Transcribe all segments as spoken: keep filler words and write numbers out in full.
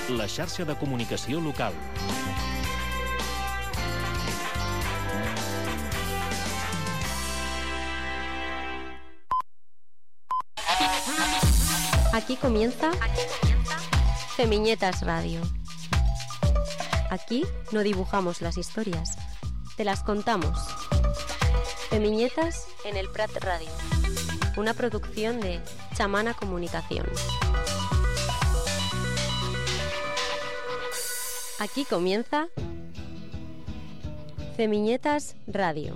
la xarxa de comunicació local. Aquí comienza Femiñetas Radio. Aquí no dibujamos las historias, te las contamos. Femiñetas en el Prat Radio, una producción de Chamana Comunicación. Aquí comienza Femiñetas Radio.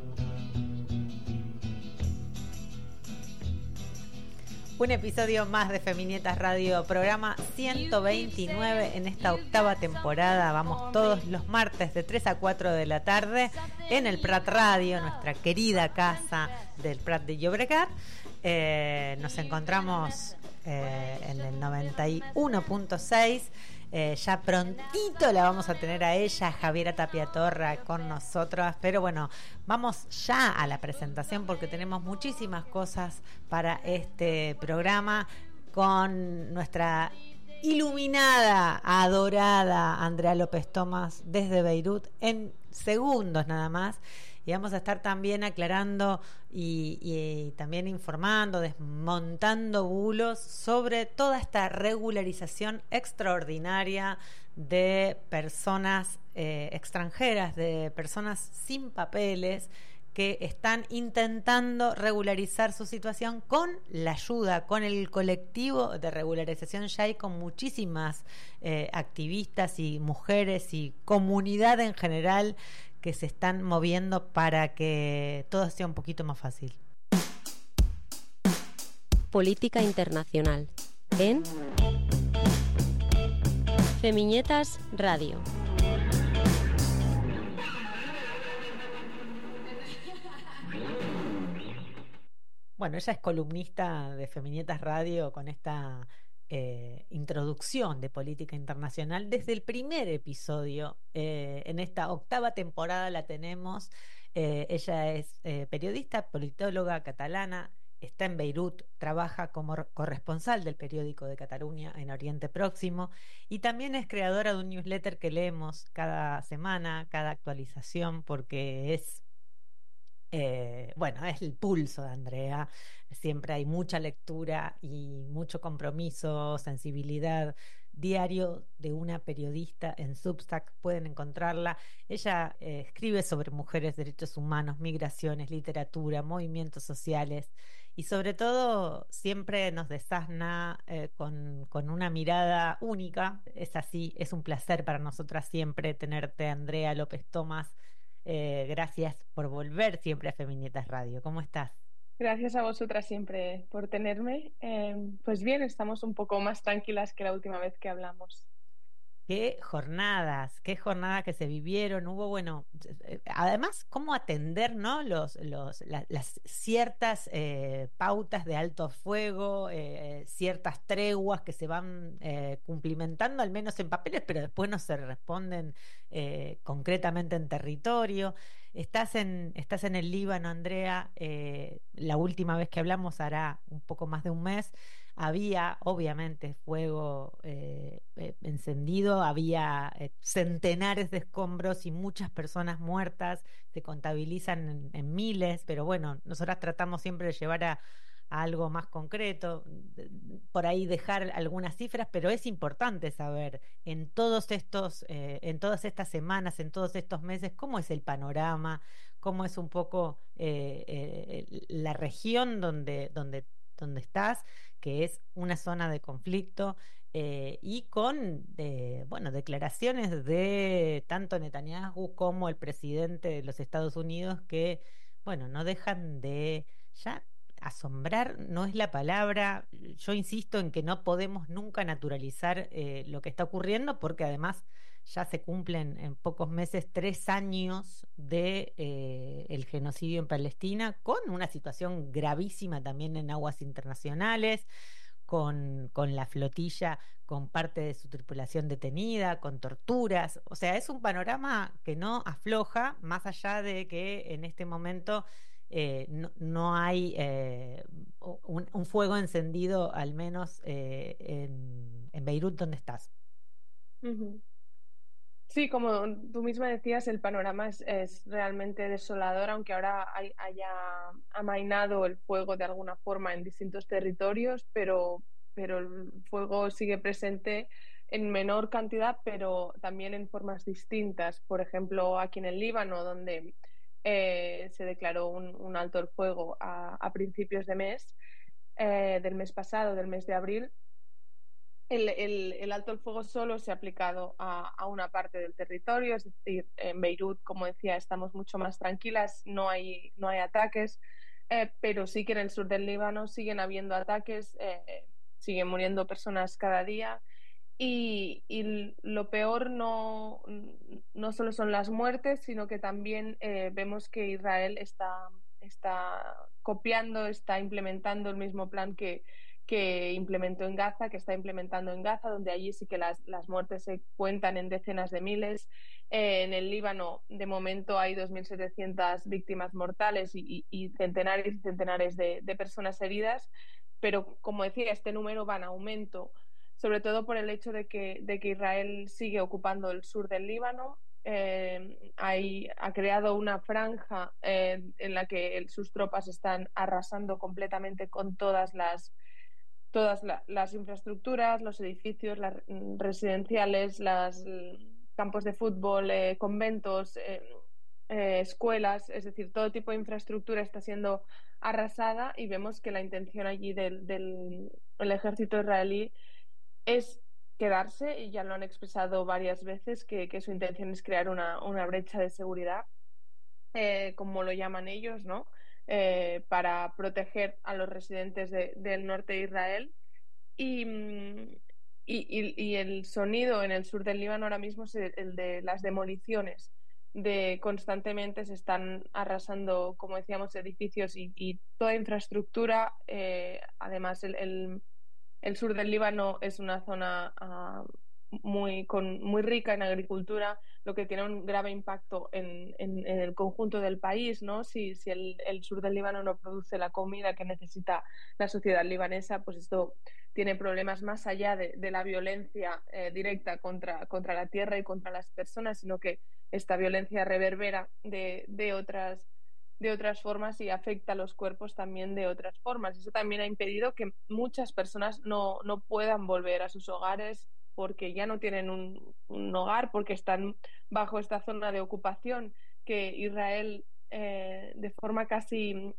Un episodio más de Femiñetas Radio, programa ciento veintinueve en esta octava temporada. Vamos todos los martes de tres a cuatro de la tarde en el Prat Radio, nuestra querida casa del Prat de Llobregat. Eh, nos encontramos eh, en el noventa y uno punto seis. Eh, ya prontito la vamos a tener a ella, Javiera Tapia Torra, con nosotros. Pero bueno, vamos ya a la presentación porque tenemos muchísimas cosas para este programa con nuestra iluminada, adorada Andrea López Tomás desde Beirut en segundos nada más. Y vamos a estar también aclarando y, y también informando, desmontando bulos sobre toda esta regularización extraordinaria de personas eh, extranjeras, de personas sin papeles que están intentando regularizar su situación con la ayuda, con el colectivo de regularización. Ya hay con muchísimas eh, activistas y mujeres y comunidad en general que se están moviendo para que todo sea un poquito más fácil. Política internacional en Femiñetas Radio. Bueno, ella es columnista de Femiñetas Radio con esta eh, introducción de política internacional. Desde el primer episodio, eh, en esta octava temporada la tenemos. Eh, ella es eh, periodista, politóloga catalana, está en Beirut, trabaja como corresponsal del periódico de Cataluña en Oriente Próximo y también es creadora de un newsletter que leemos cada semana, cada actualización, porque es... Eh, bueno, es el pulso de Andrea. Siempre hay mucha lectura y mucho compromiso, sensibilidad. Diario de una periodista en Substack, pueden encontrarla. Ella eh, escribe sobre mujeres, derechos humanos, migraciones, literatura, movimientos sociales y sobre todo siempre nos desasna eh, con, con una mirada única. Es así, es un placer para nosotras siempre tenerte, Andrea López Tomás. Eh, gracias por volver siempre a Femiñetas Radio. ¿Cómo estás? Gracias a vosotras siempre por tenerme. Eh, pues bien, estamos un poco más tranquilas que la última vez que hablamos. Qué jornadas, qué jornadas que se vivieron. Hubo, bueno, además, cómo atender, ¿no? Los, los, la, las ciertas eh, pautas de alto fuego, eh, ciertas treguas que se van eh, cumplimentando, al menos en papeles, pero después no se responden eh, concretamente en territorio. Estás en, estás en el Líbano, Andrea. Eh, la última vez que hablamos hará un poco más de un mes. Había, obviamente, fuego eh, eh, encendido, había eh, centenares de escombros y muchas personas muertas, se contabilizan en, en miles, pero bueno, nosotras tratamos siempre de llevar a, a algo más concreto, por ahí dejar algunas cifras, pero es importante saber en todos estos, eh, en todas estas semanas, en todos estos meses, cómo es el panorama, cómo es un poco eh, eh, la región donde, donde, donde estás, que es una zona de conflicto eh, y con eh, bueno, declaraciones de tanto Netanyahu como el presidente de los Estados Unidos que bueno, no dejan de ya asombrar, no es la palabra. Yo insisto en que no podemos nunca naturalizar eh, lo que está ocurriendo porque además ya se cumplen en pocos meses tres años de eh, el genocidio en Palestina, con una situación gravísima también en aguas internacionales, con, con la flotilla, con parte de su tripulación detenida, con torturas. O sea, es un panorama que no afloja, más allá de que en este momento eh, no, no hay eh, un, un fuego encendido, al menos eh, en, en Beirut, donde estás. Ujú. Sí, como tú misma decías, el panorama es, es realmente desolador, aunque ahora hay- haya amainado el fuego de alguna forma en distintos territorios, pero, pero el fuego sigue presente en menor cantidad, pero también en formas distintas. Por ejemplo, aquí en el Líbano, donde eh, se declaró un, un alto el fuego a, a principios de mes, eh, del mes pasado, del mes de abril. El, el- el alto el fuego solo se ha aplicado a, a una parte del territorio, es decir, en Beirut, como decía, estamos mucho más tranquilas, no hay, no hay ataques, eh, pero sí que en el sur del Líbano siguen habiendo ataques, eh, siguen muriendo personas cada día y, y lo peor no, no solo son las muertes, sino que también eh, vemos que Israel está, está copiando, está implementando el mismo plan que, que implementó en Gaza, que está implementando en Gaza, donde allí sí que las, las muertes se cuentan en decenas de miles. Eh, en el Líbano, de momento, hay dos mil setecientas víctimas mortales y, y, y centenares y centenares de, de personas heridas, pero como decía, este número va en aumento, sobre todo por el hecho de que, de que Israel sigue ocupando el sur del Líbano. Eh, hay, ha creado una franja eh, en la que el, sus tropas están arrasando completamente con todas las, todas la, las infraestructuras, los edificios, las residenciales, los campos de fútbol, eh, conventos, eh, eh, escuelas, es decir, todo tipo de infraestructura está siendo arrasada y vemos que la intención allí del, del el ejército israelí es quedarse, y ya lo han expresado varias veces, que, que su intención es crear una, una brecha de seguridad, eh, como lo llaman ellos, ¿no? Eh, para proteger a los residentes de, del norte de Israel. Y, mm, y, y, y, el sonido en el sur del Líbano ahora mismo es el, el de las demoliciones. De constantemente se están arrasando, como decíamos, edificios y, y toda infraestructura. Eh, además, el, el el sur del Líbano es una zona uh, muy, con, muy rica en agricultura, lo que tiene un grave impacto en, en, en el conjunto del país, ¿no? Si, si el, el, sur del Líbano no produce la comida que necesita la sociedad libanesa, pues esto tiene problemas más allá de, de la violencia eh, directa contra, contra la tierra y contra las personas, sino que esta violencia reverbera de, de otras de otras formas y afecta a los cuerpos también de otras formas. Eso también ha impedido que muchas personas no, no puedan volver a sus hogares porque ya no tienen un, un hogar, porque están bajo esta zona de ocupación que Israel, eh, de forma casi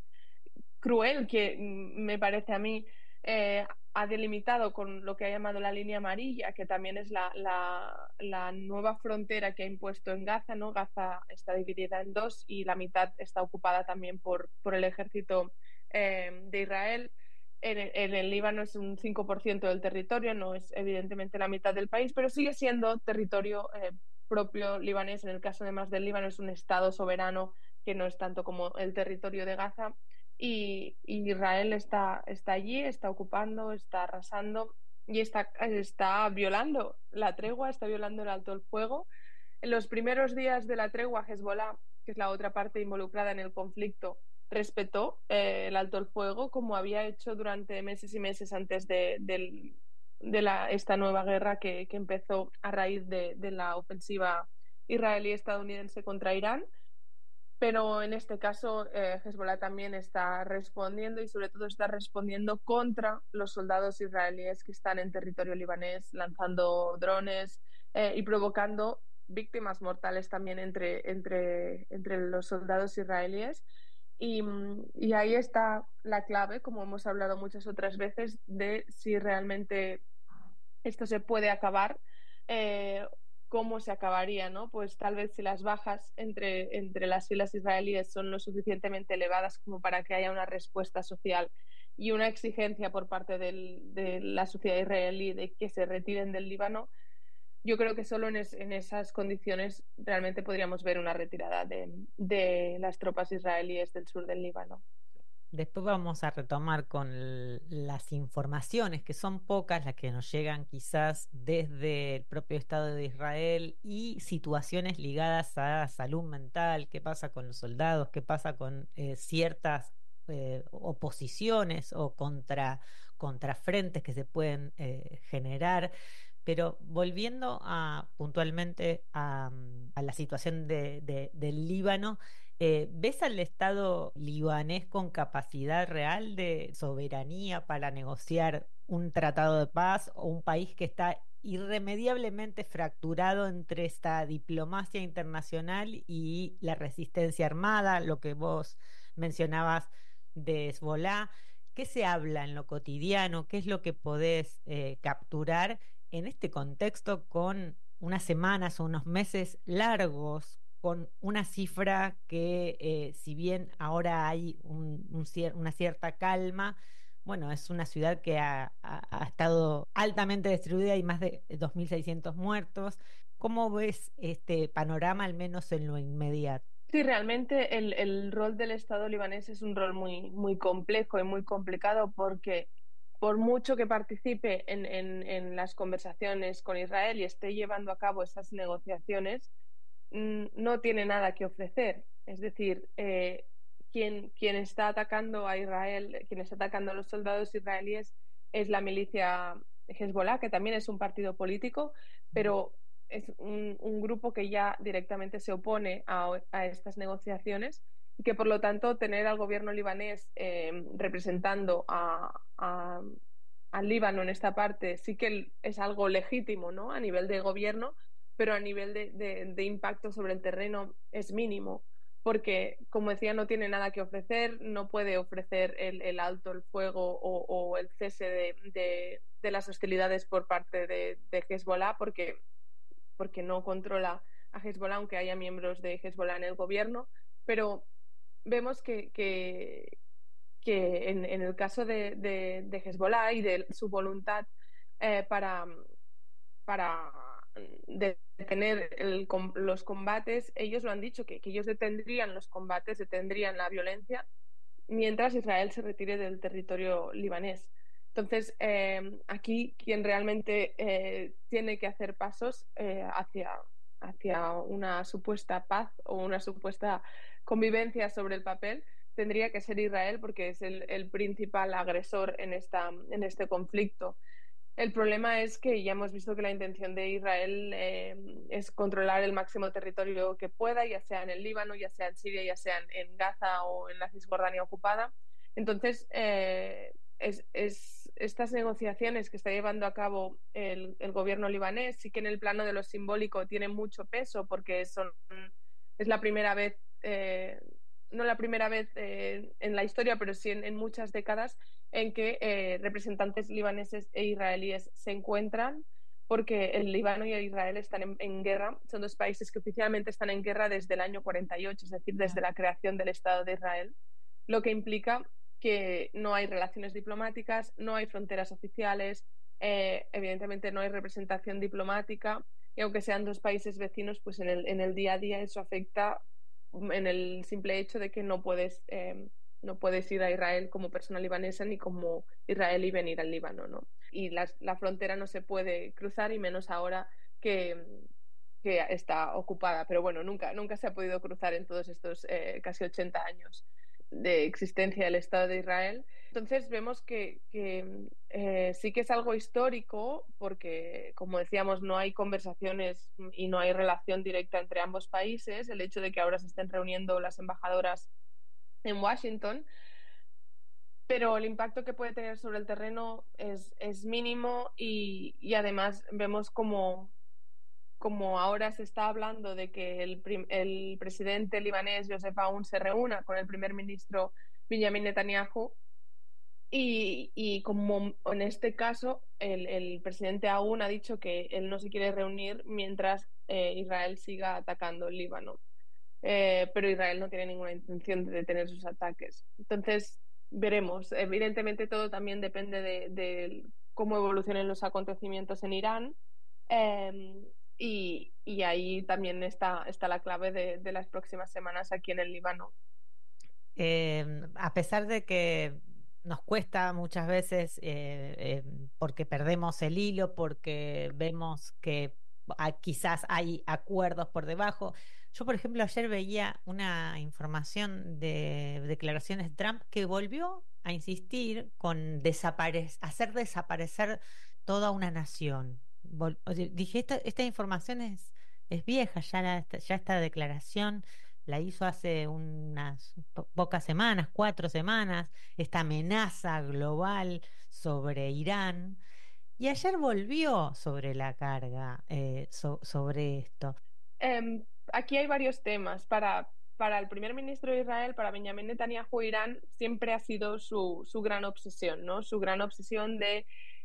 cruel, que me parece a mí, eh, ha delimitado con lo que ha llamado la línea amarilla, que también es la, la, la, nueva frontera que ha impuesto en Gaza, ¿no? Gaza está dividida en dos y la mitad está ocupada también por, por el ejército eh, de Israel. En el, en el Líbano es un cinco por ciento del territorio, no es evidentemente la mitad del país, pero sigue siendo territorio eh, propio libanés. En el caso además del Líbano es un estado soberano que no es tanto como el territorio de Gaza. Y, y Israel está, está allí, está ocupando, está arrasando y está, está violando la tregua, está violando el alto el fuego. En los primeros días de la tregua, Hezbollah, que es la otra parte involucrada en el conflicto, respetó eh, el alto el fuego, como había hecho durante meses y meses antes de, de, de la, esta nueva guerra que, que empezó a raíz de, de la ofensiva israelí-estadounidense contra Irán. Pero en este caso, eh, Hezbollah también está respondiendo y sobre todo está respondiendo contra los soldados israelíes que están en territorio libanés, lanzando drones eh, y provocando víctimas mortales también entre, entre, entre los soldados israelíes. Y, y ahí está la clave, como hemos hablado muchas otras veces, de si realmente esto se puede acabar. Eh, ¿Cómo se acabaría? ¿No? Pues tal vez si las bajas entre, entre las filas israelíes son lo suficientemente elevadas como para que haya una respuesta social y una exigencia por parte del, de la sociedad israelí de que se retiren del Líbano, yo creo que solo en, es, en esas condiciones realmente podríamos ver una retirada de, de las tropas israelíes del sur del Líbano. Después vamos a retomar con l- las informaciones, que son pocas las que nos llegan quizás desde el propio Estado de Israel y situaciones ligadas a salud mental, qué pasa con los soldados, qué pasa con eh, ciertas eh, oposiciones o contra, contrafrentes que se pueden eh, generar. Pero volviendo a, puntualmente a, mm, a la situación de, de- del Líbano, eh, ¿ves al Estado libanés con capacidad real de soberanía para negociar un tratado de paz o un país que está irremediablemente fracturado entre esta diplomacia internacional y la resistencia armada, lo que vos mencionabas de Hezbolá? ¿Qué se habla en lo cotidiano? ¿Qué es lo que podés eh, capturar en este contexto con unas semanas o unos meses largos, con una cifra que, eh, si bien ahora hay un- un cier- una cierta calma, bueno, es una ciudad que ha, ha- ha estado altamente destruida y más de dos mil seiscientos muertos? ¿Cómo ves este panorama, al menos en lo inmediato? Sí, realmente el, el rol del Estado libanés es un rol muy, muy complejo y muy complicado porque por mucho que participe en, en, en las conversaciones con Israel y esté llevando a cabo esas negociaciones, mm, no tiene nada que ofrecer. Es decir, eh, quien, quien está atacando a Israel, quien está atacando a los soldados israelíes es la milicia Hezbollah, que también es un partido político, pero es un, un grupo que ya directamente se opone a, a estas negociaciones y que por lo tanto tener al gobierno libanés eh, representando a, a, al Líbano en esta parte sí que es algo legítimo, ¿no? A nivel de gobierno, pero a nivel de, de, de impacto sobre el terreno es mínimo, porque, como decía, no tiene nada que ofrecer, no puede ofrecer el, el alto el fuego o, o el cese de, de, de, las hostilidades por parte de, de Hezbollah, porque, porque no controla a Hezbollah, aunque haya miembros de Hezbollah en el gobierno, pero vemos que, que, que en, en, el caso de, de, de Hezbollah y de su voluntad eh, para, para detener el, los combates, ellos lo han dicho, que, que ellos detendrían los combates, detendrían la violencia, mientras Israel se retire del territorio libanés. Entonces, eh, aquí quien realmente eh, tiene que hacer pasos eh, hacia, hacia una supuesta paz o una supuesta convivencia sobre el papel tendría que ser Israel, porque es el, el principal agresor en, esta, en este conflicto. El problema es que ya hemos visto que la intención de Israel eh, es controlar el máximo territorio que pueda, ya sea en el Líbano, ya sea en Siria, ya sea en, en Gaza o en la Cisjordania ocupada. Entonces, eh, es, es, estas negociaciones que está llevando a cabo el, el gobierno libanés sí que en el plano de lo simbólico tienen mucho peso, porque son, es la primera vez, eh, no la primera vez eh, en la historia, pero sí en, en muchas décadas, en que eh, representantes libaneses e israelíes se encuentran, porque el Líbano y Israel están en, en guerra. Son dos países que oficialmente están en guerra desde el año cuarenta y ocho, es decir, desde la creación del Estado de Israel, lo que implica que no hay relaciones diplomáticas, no hay fronteras oficiales, eh, evidentemente no hay representación diplomática, y aunque sean dos países vecinos, pues en el, en el día a día eso afecta en el simple hecho de que no puedes, eh, no puedes ir a Israel como persona libanesa ni como israelí venir al Líbano, ¿no? Y la, la frontera no se puede cruzar, y menos ahora que, que está ocupada. Pero bueno, nunca, nunca se ha podido cruzar en todos estos eh, casi ochenta años de existencia del Estado de Israel. Entonces vemos que, que eh, sí que es algo histórico, porque, como decíamos, no hay conversaciones y no hay relación directa entre ambos países. El hecho de que ahora se estén reuniendo las embajadoras en Washington, pero el impacto que puede tener sobre el terreno es, es mínimo, y, y además vemos como, como ahora se está hablando de que el, el presidente libanés Joseph Aoun se reúna con el primer ministro Benjamin Netanyahu, y, y como en este caso el, el presidente Aoun ha dicho que él no se quiere reunir mientras eh, Israel siga atacando el Líbano. Eh, pero Israel no tiene ninguna intención de detener sus ataques. Entonces, veremos. Evidentemente todo también depende de, de cómo evolucionen los acontecimientos en Irán, eh, y, y, ahí también está, está la clave de, de, las próximas semanas aquí en el Líbano. Eh, a pesar de que nos cuesta muchas veces, eh, eh, porque perdemos el hilo, porque vemos que ah, quizás hay acuerdos por debajo. Yo, por ejemplo, ayer veía una información de declaraciones de Trump, que volvió a insistir con desapare- hacer desaparecer toda una nación. vol- oye, dije, esta, esta información es, es vieja, ya, la- ya esta declaración la hizo hace unas po- pocas semanas, cuatro semanas, esta amenaza global sobre Irán. Y ayer volvió sobre la carga, eh, so- sobre esto. Em, Aquí hay varios temas. Para, para el primer ministro de Israel, para Benjamín Netanyahu, Irán siempre ha sido su, su gran obsesión, ¿no? Su gran obsesión de,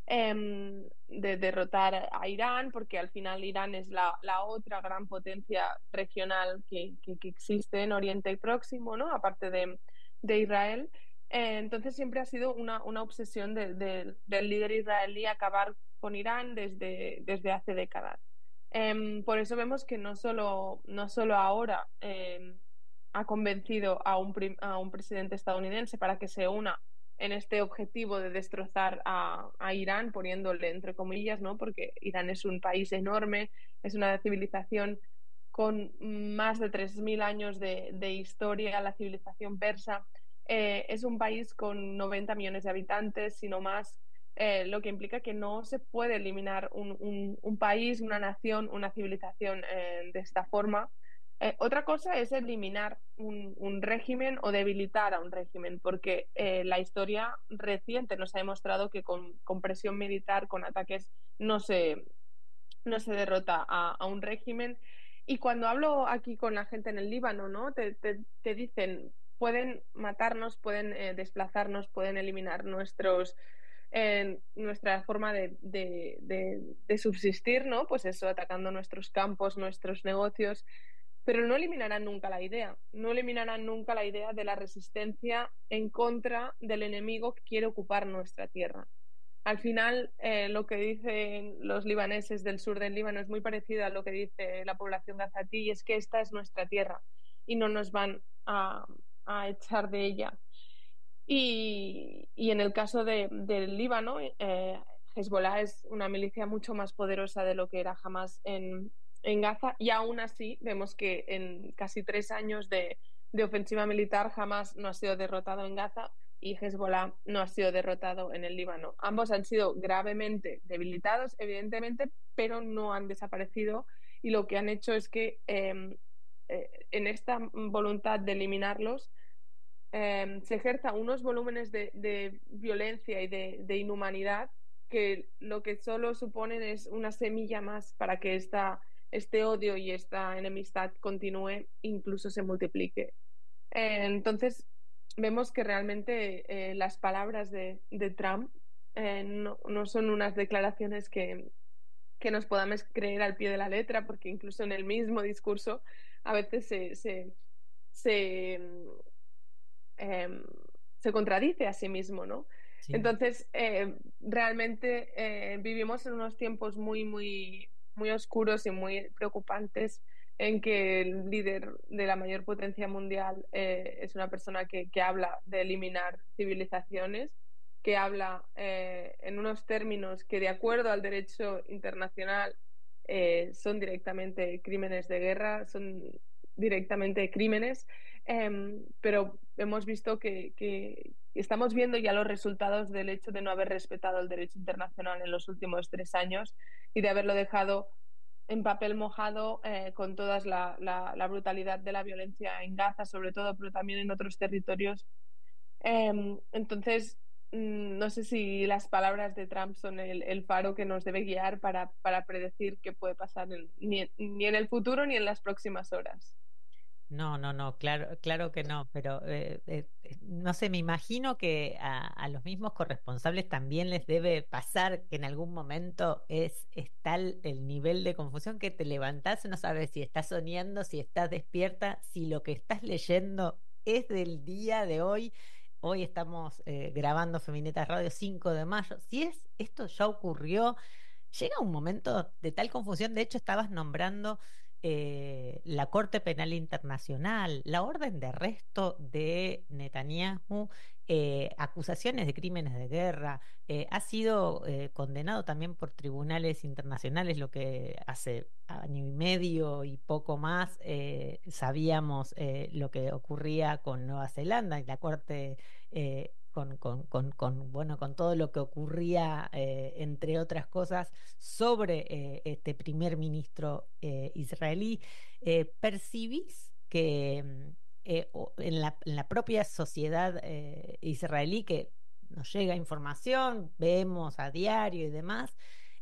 em, de derrotar a Irán, porque al final Irán es la, la otra gran potencia regional que, que, que existe en Oriente Próximo, ¿no? Aparte de, de Israel. Eh, entonces siempre ha sido una, una obsesión de- de- del líder israelí acabar con Irán desde, desde hace décadas. Em, por eso vemos que no solo, no solo ahora em, ha convencido a un, prim- a un presidente estadounidense para que se una en este objetivo de destrozar a, a Irán, poniéndole entre comillas, ¿no? Porque Irán es un país enorme, es una civilización con más de tres mil años de, de historia, la civilización persa. Eh, es un país con noventa millones de habitantes, sino más, eh, lo que implica que no se puede eliminar un, un, un país, una nación, una civilización eh, de esta forma. Eh, otra cosa es eliminar un, un, régimen o debilitar a un régimen, porque eh, la historia reciente nos ha demostrado que con, con presión militar, con ataques, no se, no se derrota a, a, un régimen. Y cuando hablo aquí con la gente en el Líbano, ¿no? Te, te, te dicen, pueden matarnos, pueden eh, desplazarnos, pueden eliminar nuestros, eh, nuestra forma de, de, de, de, subsistir, ¿no? Pues eso, atacando nuestros campos, nuestros negocios, pero no eliminarán nunca la idea, no eliminarán nunca la idea de la resistencia en contra del enemigo que quiere ocupar nuestra tierra. Al final, eh, lo que dicen los libaneses del sur del Líbano es muy parecido a lo que dice la población gazatí, y es que esta es nuestra tierra y no nos van a, a echar de ella. Y, y en el caso de, del Líbano, eh, Hezbollah es una milicia mucho más poderosa de lo que era jamás en, en Gaza, y aún así vemos que en casi tres años de, de ofensiva militar jamás no ha sido derrotado en Gaza, y Hezbollah no ha sido derrotado en el Líbano. Ambos han sido gravemente debilitados, evidentemente, pero no han desaparecido, y lo que han hecho es que eh, eh, en esta voluntad de eliminarlos eh, se ejerza unos volúmenes de, de violencia y de, de, inhumanidad que lo que solo suponen es una semilla más para que esta, este odio y esta enemistad continúe, incluso se multiplique. Eh, entonces, vemos que realmente eh, las palabras de, de Trump eh, no, no, son unas declaraciones que, que nos podamos creer al pie de la letra, porque incluso en el mismo discurso a veces se, se, se, eh, se contradice a sí mismo, ¿no? Sí. Entonces, eh, realmente eh, vivimos en unos tiempos muy, muy, muy oscuros y muy preocupantes, en que el líder de la mayor potencia mundial eh, es una persona que, que habla de eliminar civilizaciones, que habla eh, en unos términos que, de acuerdo al derecho internacional, eh, son directamente crímenes de guerra, son directamente crímenes, eh, pero hemos visto que, que estamos viendo ya los resultados del hecho de no haber respetado el derecho internacional en los últimos tres años y de haberlo dejado en papel mojado, eh, con toda la, la, la brutalidad de la violencia en Gaza, sobre todo, pero también en otros territorios. Eh, entonces, mm, no sé si las palabras de Trump son el, el faro que nos debe guiar para, para predecir qué puede pasar en, ni, ni en el futuro ni en las próximas horas. No, no, no, claro, claro que no, pero eh, eh, eh, no sé, me imagino que a, a los mismos corresponsables también les debe pasar que en algún momento es, es tal el nivel de confusión que te levantás y no sabes si estás soñando, si estás despierta, si lo que estás leyendo es del día de hoy. Hoy estamos eh, grabando Feminetas Radio cinco de mayo. Si es, esto ya ocurrió, llega un momento de tal confusión. De hecho, estabas nombrando eh, la Corte Penal Internacional, la orden de arresto de Netanyahu, eh, acusaciones de crímenes de guerra, eh, ha sido eh, condenado también por tribunales internacionales, lo que hace año y medio y poco más eh, sabíamos eh, lo que ocurría con Nueva Zelanda y la Corte eh, con, con, con, con, bueno, con todo lo que ocurría, eh, entre otras cosas, sobre eh, este primer ministro eh, israelí, eh, ¿percibís que mm, eh, o- en la, en la propia sociedad eh, israelí, que nos llega información, vemos a diario y demás,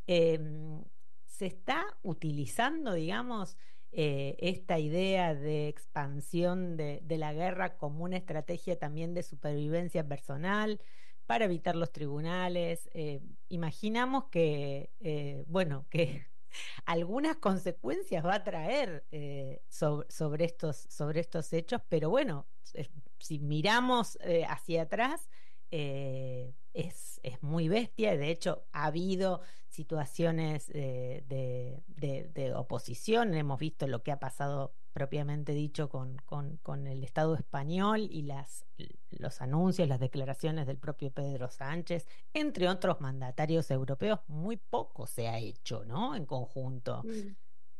em, se está utilizando, digamos, eh, esta idea de expansión de, de la guerra como una estrategia también de supervivencia personal para evitar los tribunales? Eh, imaginamos que, eh, bueno, que algunas consecuencias va a traer eh, sobre, sobre estos, sobre estos hechos, pero bueno, es- si miramos eh, hacia atrás, eh, es, es muy bestia. De hecho, ha habido situaciones eh, de, de- de oposición. Hemos visto lo que ha pasado propiamente dicho con, con- con el Estado español y las, los anuncios, las declaraciones del propio Pedro Sánchez, entre otros mandatarios europeos. Muy poco se ha hecho, ¿no? En conjunto. Mm.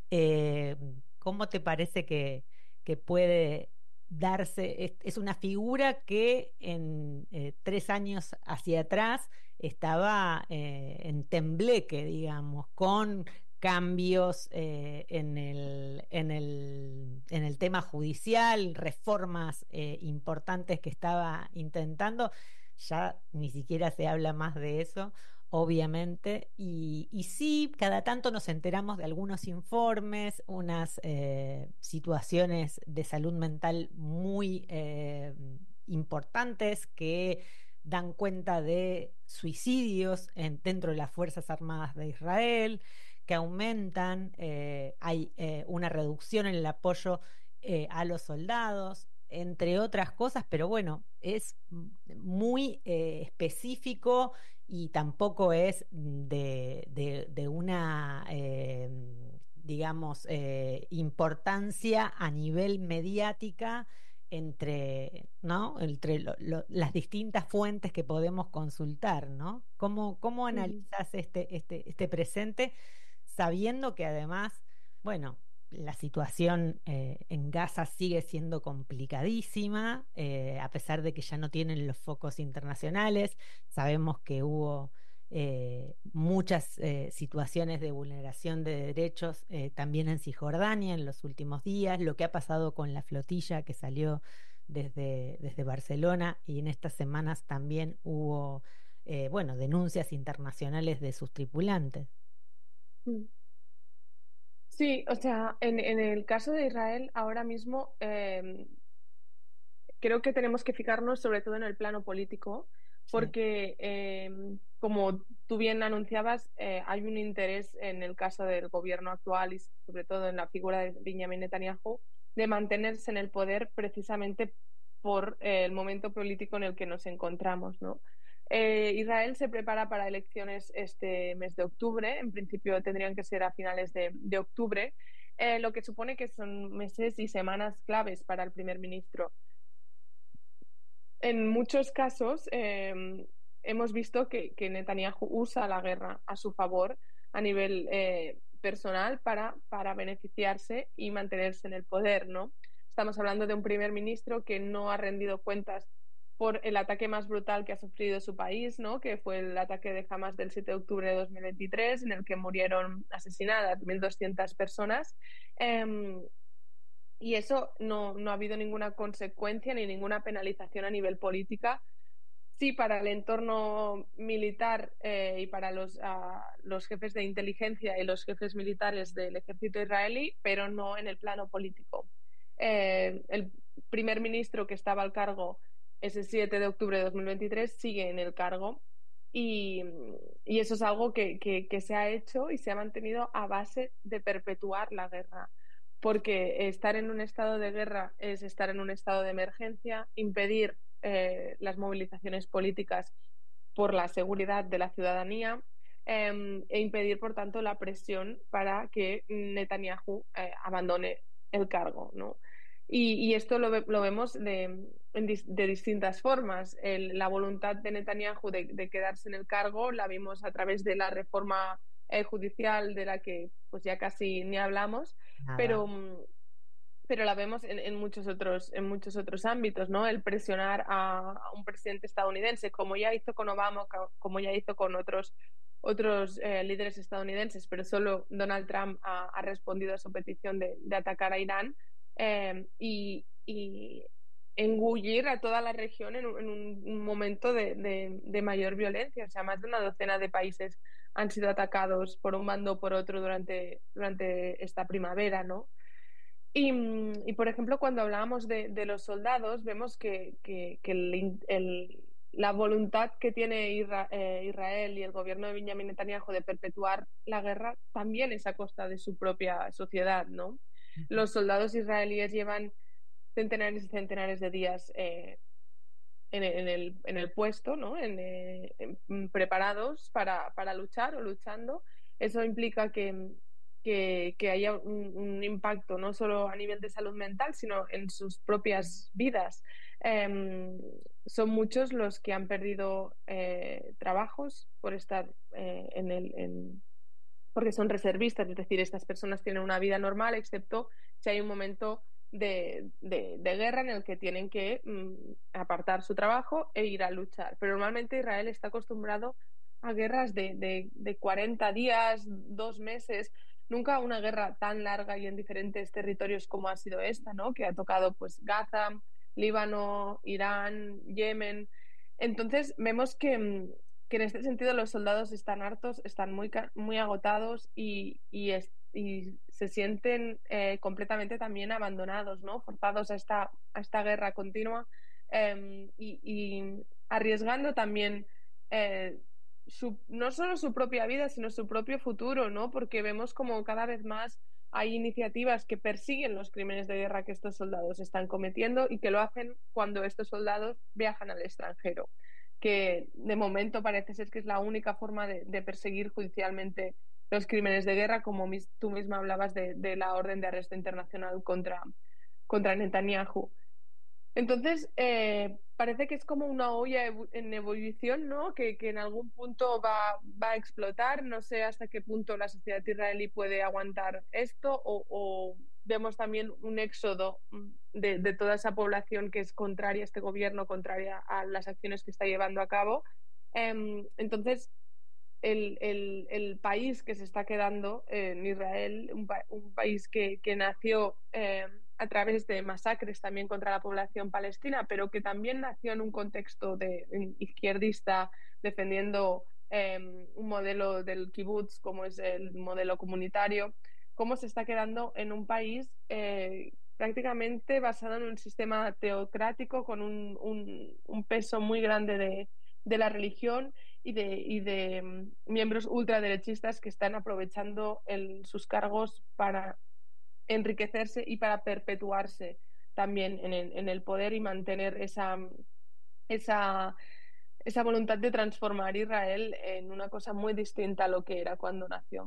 Eh, ¿Cómo te parece que, que puede darse? Es, es una figura que en eh, tres años hacia atrás estaba eh, en tembleque, digamos, con cambios eh, en el, en el, en el tema judicial, reformas eh, importantes que estaba intentando. Ya ni siquiera se habla más de eso, obviamente, y, y sí, cada tanto nos enteramos de algunos informes, unas eh, situaciones de salud mental muy eh, importantes que dan cuenta de suicidios en- dentro de las Fuerzas Armadas de Israel, que aumentan, eh, hay eh, una reducción en el apoyo eh, a los soldados, entre otras cosas, pero bueno, es mm, muy eh, específico y tampoco es de, de- de una, eh, digamos, eh, importancia a nivel mediática entre, ¿no? Entre lo- lo- las distintas fuentes que podemos consultar, ¿no? ¿Cómo, cómo Ujú. analizas este, este, este presente, sabiendo que además, bueno, la situación eh, en Gaza sigue siendo complicadísima, eh, a pesar de que ya no tienen los focos internacionales? Sabemos que hubo eh, muchas eh, situaciones de vulneración de derechos eh, también en Cisjordania en los últimos días, lo que ha pasado con la flotilla que salió desde, desde Barcelona, y en estas semanas también hubo, eh, bueno, denuncias internacionales de sus tripulantes. Mm. Sí, o sea, en, en el caso de Israel, ahora mismo em, creo que tenemos que fijarnos sobre todo en el plano político, Sí. porque eh, como tú bien anunciabas, eh, hay un interés en el caso del gobierno actual y sobre todo en la figura de Benjamin Netanyahu de mantenerse en el poder precisamente por eh, el momento político en el que nos encontramos, ¿no? Eh, Israel se prepara para elecciones este mes de octubre, en principio tendrían que ser a finales de, de octubre, eh, lo que supone que son meses y semanas claves para el primer ministro. En muchos casos eh, hemos visto que, que Netanyahu usa la guerra a su favor a nivel eh, personal para, para beneficiarse y mantenerse en el poder, ¿no? Estamos hablando de un primer ministro que no ha rendido cuentas por el ataque más brutal que ha sufrido su país, ¿no? Que fue el ataque de Hamas del siete de octubre de dos mil veintitrés, en el que murieron asesinadas mil doscientas personas. Eh, y eso no, no ha habido ninguna consecuencia ni ninguna penalización a nivel política. Sí, para el entorno militar eh, y para los, uh, los jefes de inteligencia y los jefes militares del ejército israelí, pero no en el plano político. Eh, el primer ministro que estaba al cargo ese siete de octubre de dos mil veintitrés sigue en el cargo, y, y eso es algo que, que, que se ha hecho y se ha mantenido a base de perpetuar la guerra, porque estar en un estado de guerra es estar en un estado de emergencia, impedir eh, las movilizaciones políticas por la seguridad de la ciudadanía, eh, e impedir, por tanto, la presión para que Netanyahu eh, abandone el cargo, ¿no? Y, y esto lo, ve, lo vemos de, de, distintas formas. El, la voluntad de Netanyahu de, de, quedarse en el cargo la vimos a través de la reforma eh, judicial, de la que pues ya casi ni hablamos, Nada. pero pero la vemos en, en muchos otros, en muchos otros ámbitos, ¿no? El presionar a, a un presidente estadounidense, como ya hizo con Obama, como ya hizo con otros, otros eh, líderes estadounidenses, pero solo Donald Trump ha, ha respondido a su petición de, de atacar a Irán, eh, y, y, engullir a toda la región en un, en un momento de, de, de mayor violencia. O sea, más de una docena de países han sido atacados por un bando o por otro durante, durante esta primavera, ¿no? Y, y, por ejemplo, cuando hablábamos de, de los soldados, vemos que, que, que el, el, la voluntad que tiene Isra, eh, Israel y el gobierno de Benjamin Netanyahu de perpetuar la guerra también es a costa de su propia sociedad, ¿no? Los soldados israelíes llevan centenares y centenares de días eh, en, en, el, en el puesto, ¿no? En, eh, en, preparados para, para luchar o luchando. Eso implica que, que, que haya un, un, impacto no solo a nivel de salud mental, sino en sus propias vidas. Eh, son muchos los que han perdido eh, trabajos por estar eh, en el... En, porque son reservistas, es decir, estas personas tienen una vida normal, excepto si hay un momento de, de, de guerra en el que tienen que mm, apartar su trabajo e ir a luchar. Pero normalmente Israel está acostumbrado a guerras de, de, de cuarenta días, dos meses, nunca una guerra tan larga y en diferentes territorios como ha sido esta, ¿no? Que ha tocado pues Gaza, Líbano, Irán, Yemen. Entonces vemos que, que en este sentido los soldados están hartos, están muy, muy agotados y, y, es, y se sienten eh, completamente también abandonados, ¿no? Forzados a esta, a esta guerra continua, eh, y, y, arriesgando también eh, su, no solo su propia vida, sino su propio futuro, ¿no? Porque vemos como cada vez más hay iniciativas que persiguen los crímenes de guerra que estos soldados están cometiendo y que lo hacen cuando estos soldados viajan al extranjero, que de momento parece ser que es la única forma de, de perseguir judicialmente los crímenes de guerra, como mis, tú misma hablabas de, de la orden de arresto internacional contra, contra Netanyahu. Entonces, eh, parece que es como una olla en ebullición, ¿no? Que, que en algún punto va, va, a explotar. No sé hasta qué punto la sociedad israelí puede aguantar esto, o, o vemos también un éxodo de, de, toda esa población que es contraria a este gobierno, contraria a las acciones que está llevando a cabo. Eh, entonces, el, el, el, país que se está quedando en Israel, un, pa un país que, que nació eh, a través de masacres también contra la población palestina, pero que también nació en un contexto de, en, izquierdista, defendiendo eh, un modelo del kibutz, como es el modelo comunitario, cómo se está quedando en un país eh, prácticamente basado en un sistema teocrático con un, un, un peso muy grande de, de la religión y de, y de um, miembros ultraderechistas que están aprovechando el, sus cargos para enriquecerse y para perpetuarse también en el, en el poder y mantener esa, esa, esa voluntad de transformar Israel en una cosa muy distinta a lo que era cuando nació.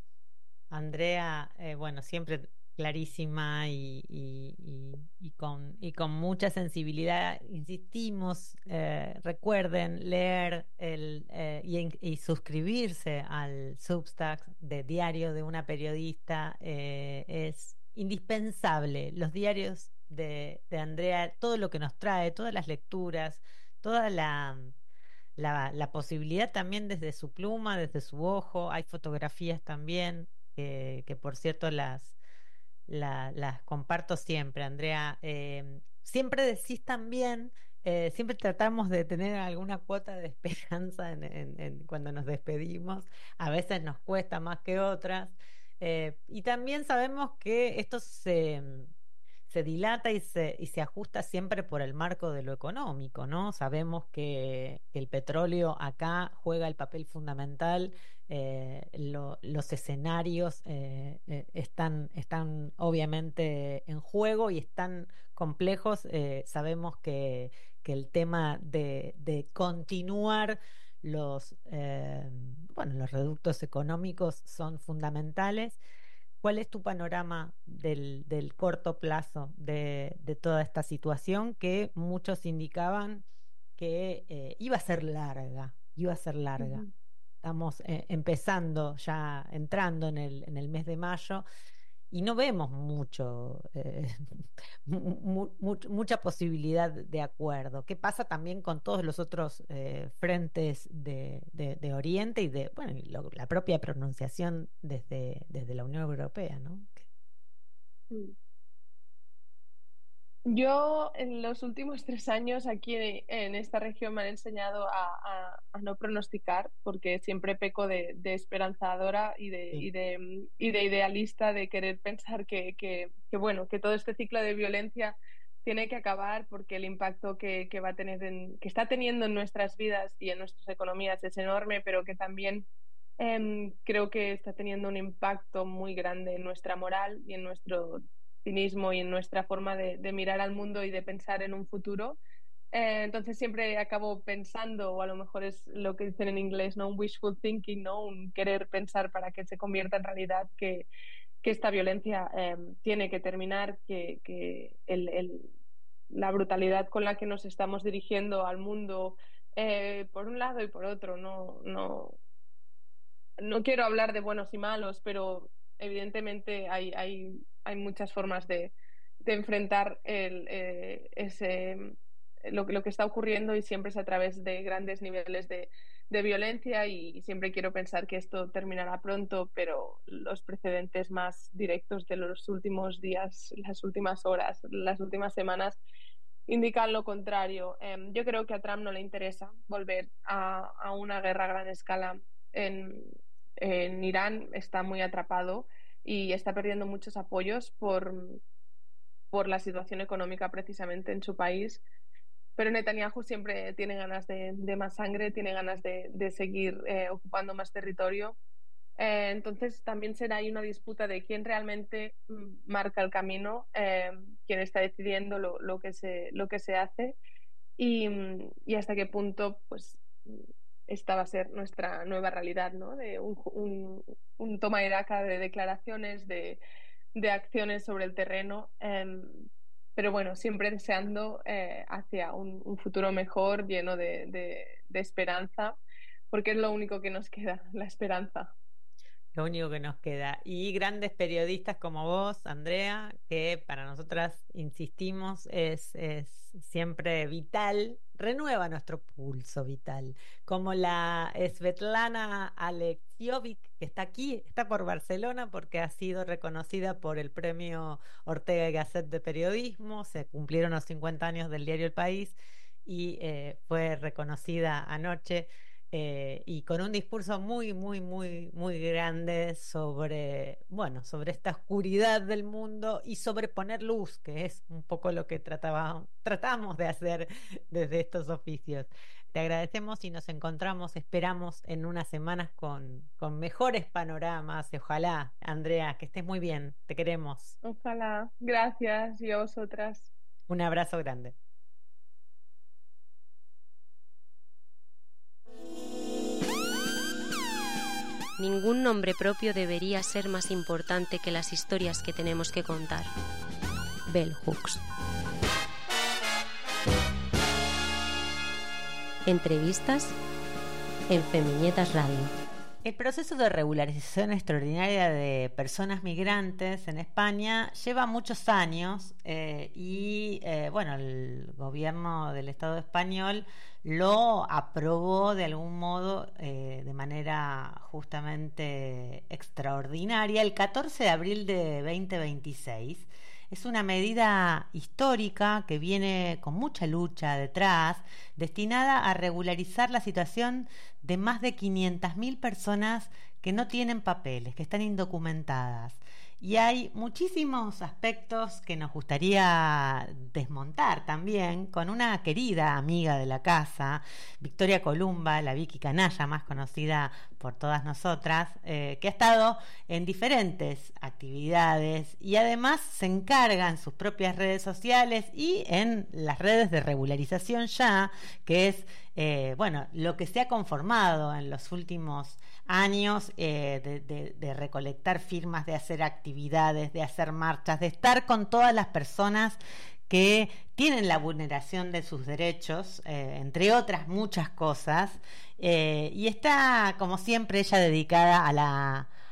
Andrea, eh, bueno, siempre clarísima y, y, y, y, con, y con mucha sensibilidad. Insistimos, eh, recuerden leer el, eh, y, y suscribirse al Substack de Diario de una Periodista. Eh, es indispensable. Los diarios de, de Andrea, todo lo que nos trae, todas las lecturas, toda la... La, la posibilidad también desde su pluma, desde su ojo, hay fotografías también, que, que por cierto las, la, las comparto siempre, Andrea. Eh, siempre decís también, eh, siempre tratamos de tener alguna cuota de esperanza en, en, en cuando nos despedimos, a veces nos cuesta más que otras, eh, y también sabemos que esto se se dilata y se, y se ajusta siempre por el marco de lo económico, ¿no? Sabemos que, que el petróleo acá juega el papel fundamental, eh, lo, los escenarios eh, eh, están, están obviamente en juego y están complejos. Eh, sabemos que, que el tema de, de continuar los, eh, bueno, los reductos económicos son fundamentales. ¿Cuál es tu panorama del, del corto plazo de, de toda esta situación que muchos indicaban que eh, iba a ser larga, iba a ser larga? Uh-huh. Estamos eh, empezando ya, entrando en el, en el mes de mayo y no vemos mucho, eh, mu- mu- mucha posibilidad de acuerdo. ¿Qué pasa también con todos los otros eh, frentes de, de- de Oriente y de, bueno, y lo- la propia pronunciación desde, desde la Unión Europea, ¿no? Mm. Yo en los últimos tres años aquí en, en esta región me han enseñado a, a- a no pronosticar, porque siempre peco de, de esperanzadora y de, Sí. y de, y de idealista, de querer pensar que, que, que, bueno, que todo este ciclo de violencia tiene que acabar porque el impacto que, que va a tener en- que está teniendo en nuestras vidas y en nuestras economías es enorme, pero que también em, creo que está teniendo un impacto muy grande en nuestra moral y en nuestro cinismo y en nuestra forma de, de mirar al mundo y de pensar en un futuro. Eh, entonces siempre acabo pensando, o a lo mejor es lo que dicen en inglés, ¿no? Un wishful thinking, ¿no? Un querer pensar para que se convierta en realidad, que, que esta violencia eh, tiene que terminar, que, que el, el, la brutalidad con la que nos estamos dirigiendo al mundo, eh, por un lado y por otro, no, no, no quiero hablar de buenos y malos, pero evidentemente hay, hay, hay muchas formas de, de enfrentar el, eh, ese, lo, lo que está ocurriendo, y siempre es a través de grandes niveles de, de violencia, y siempre quiero pensar que esto terminará pronto, pero los precedentes más directos de los últimos días, las últimas horas, las últimas semanas indican lo contrario. Eh, yo creo que a Trump no le interesa volver a, a una guerra a gran escala en, en Irán. Está muy atrapado y está perdiendo muchos apoyos por, por la situación económica precisamente en su país. Pero Netanyahu siempre tiene ganas de, de más sangre, tiene ganas de, de seguir eh, ocupando más territorio. Eh, entonces también será ahí una disputa de quién realmente mm, marca el camino, eh, quién está decidiendo lo, lo que se, lo que se hace, y, mm, y hasta qué punto pues esta va a ser nuestra nueva realidad, ¿no? De un, un, un toma y daca de declaraciones, de, de acciones sobre el terreno, eh, pero bueno, siempre deseando eh, hacia un, un, futuro mejor, lleno de, de, de esperanza, porque es lo único que nos queda, la esperanza. Lo único que nos queda. Y grandes periodistas como vos, Andrea, que para nosotras, insistimos, es, es siempre vital, renueva nuestro pulso vital. Como la Svetlana Alexievich, que está aquí, está por Barcelona porque ha sido reconocida por el premio Ortega y Gasset de Periodismo. Se cumplieron los cincuenta años del diario El País y eh, fue reconocida anoche, eh, y con un discurso muy, muy, muy, muy grande sobre, bueno, sobre esta oscuridad del mundo y sobre poner luz, que es un poco lo que trataba, tratamos de hacer desde estos oficios. Te agradecemos y nos encontramos, esperamos, en unas semanas con, con mejores panoramas. Y ojalá, Andrea, que estés muy bien. Te queremos. Ojalá. Gracias, y a vosotras. Un abrazo grande. Ningún nombre propio debería ser más importante que las historias que tenemos que contar. Bell Hooks. Entrevistas en Feminietas Radio. El proceso de regularización extraordinaria de personas migrantes en España lleva muchos años, eh, y eh, bueno, el gobierno del Estado español lo aprobó de algún modo, eh, de manera justamente extraordinaria, el catorce de abril de veinte veintiséis. Es una medida histórica que viene con mucha lucha detrás, destinada a regularizar la situación de más de quinientas mil personas que no tienen papeles, que están indocumentadas. Y hay muchísimos aspectos que nos gustaría desmontar también con una querida amiga de la casa, Victoria Columba, la Vicky Canalla, más conocida por todas nosotras, eh, que ha estado en diferentes actividades y además se encarga en sus propias redes sociales y en las redes de regularización ya, que es eh, bueno, lo que se ha conformado en los últimos años, eh, de, de, de recolectar firmas, de hacer actividades, de hacer marchas, de estar con todas las personas que tienen la vulneración de sus derechos, eh, entre otras muchas cosas, eh, y está, como siempre, ella dedicada a la,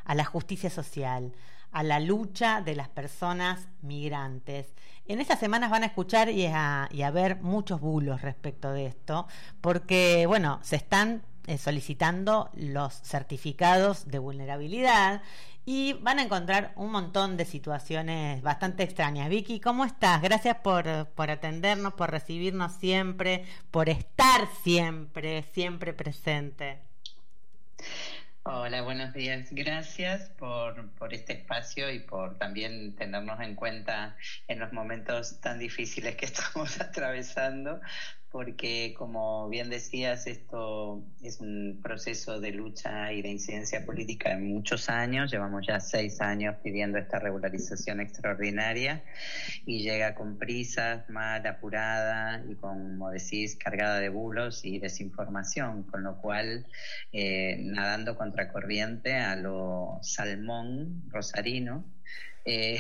a la justicia social, a la lucha de las personas migrantes. En estas semanas van a escuchar y a, y a ver muchos bulos respecto de esto, porque, bueno, se están eh, solicitando los certificados de vulnerabilidad y van a encontrar un montón de situaciones bastante extrañas. Vicky, ¿cómo estás? Gracias por, por atendernos, por recibirnos siempre, por estar siempre, siempre presente. Hola, buenos días. Gracias por, por este espacio y por también tenernos en cuenta en los momentos tan difíciles que estamos atravesando, porque como bien decías, esto es un proceso de lucha y de incidencia política de muchos años. Llevamos ya seis años pidiendo esta regularización extraordinaria y llega con prisas, mal apurada y, como decís, cargada de bulos y desinformación, con lo cual eh, nadando contracorriente a lo salmón rosarino, eh,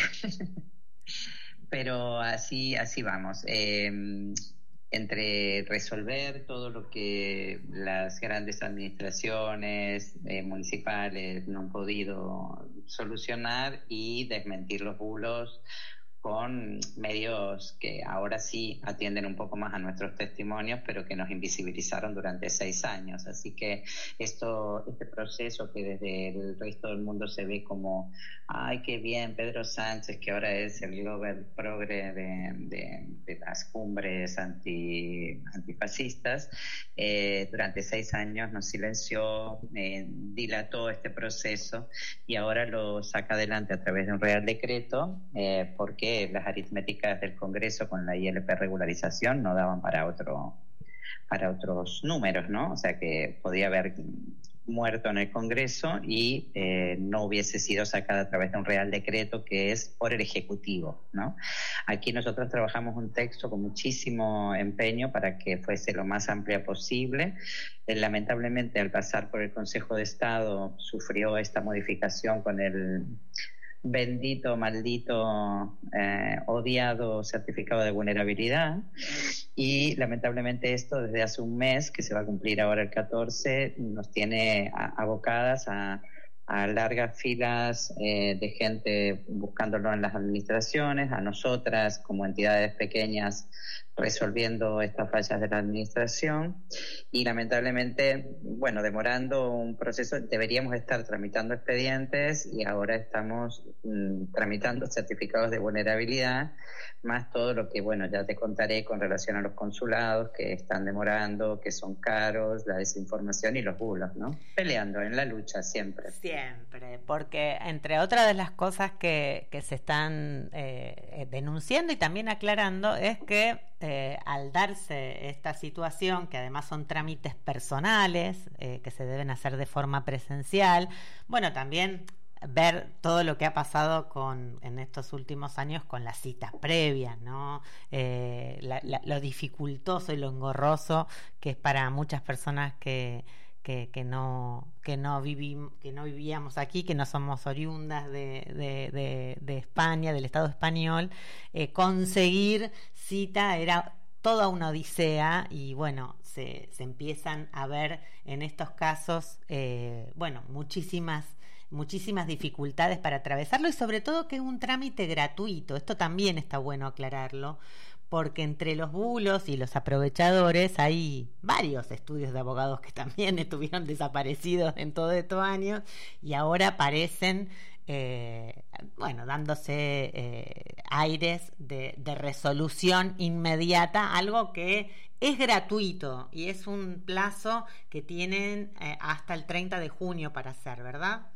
pero así, así vamos. Eh, entre resolver todo lo que las grandes administraciones eh, municipales no han podido solucionar y desmentir los bulos con medios que ahora sí atienden un poco más a nuestros testimonios, pero que nos invisibilizaron durante seis años. Así que esto, este proceso que desde el resto del mundo se ve como, ay, qué bien, Pedro Sánchez, que ahora es el Global Progre de, de, de las cumbres anti, antifascistas, eh, durante seis años nos silenció, eh, dilató este proceso y ahora lo saca adelante a través de un Real Decreto, eh, porque las aritméticas del Congreso con la I L P regularización no daban para otro para otros números, ¿no? O sea que podía haber muerto en el Congreso y eh, no hubiese sido sacada a través de un Real Decreto que es por el Ejecutivo, ¿no? Aquí nosotros trabajamos un texto con muchísimo empeño para que fuese lo más amplia posible. Eh, lamentablemente, al pasar por el Consejo de Estado, sufrió esta modificación con el bendito, maldito, eh, odiado certificado de vulnerabilidad, y lamentablemente esto desde hace un mes, que se va a cumplir ahora el catorce, nos tiene a, abocadas a, a largas filas eh, de gente buscándolo en las administraciones, a nosotras como entidades pequeñas resolviendo estas fallas de la administración y lamentablemente, bueno, demorando un proceso. Deberíamos estar tramitando expedientes y ahora estamos mm, tramitando certificados de vulnerabilidad, más todo lo que, bueno, ya te contaré con relación a los consulados que están demorando, que son caros, la desinformación y los bulos, ¿no? Peleando en la lucha siempre. Siempre, porque entre otras de las cosas que, que se están eh, denunciando y también aclarando es que Eh, al darse esta situación, que además son trámites personales, eh, que se deben hacer de forma presencial, bueno, también ver todo lo que ha pasado con en estos últimos años con las citas previas, ¿no? Eh, la, la, lo dificultoso y lo engorroso que es para muchas personas que Que, que no que no vivim, que no vivíamos aquí, que no somos oriundas de, de, de, de España, del Estado español. Eh, conseguir cita era toda una odisea y bueno, se, se empiezan a ver en estos casos eh, bueno, muchísimas muchísimas dificultades para atravesarlo y sobre todo que es un trámite gratuito. Esto también está bueno aclararlo, porque entre los bulos y los aprovechadores hay varios estudios de abogados que también estuvieron desaparecidos en todos estos años y ahora aparecen, eh, bueno, dándose eh, aires de, de resolución inmediata, algo que es gratuito y es un plazo que tienen eh, hasta el treinta de junio para hacer, ¿verdad?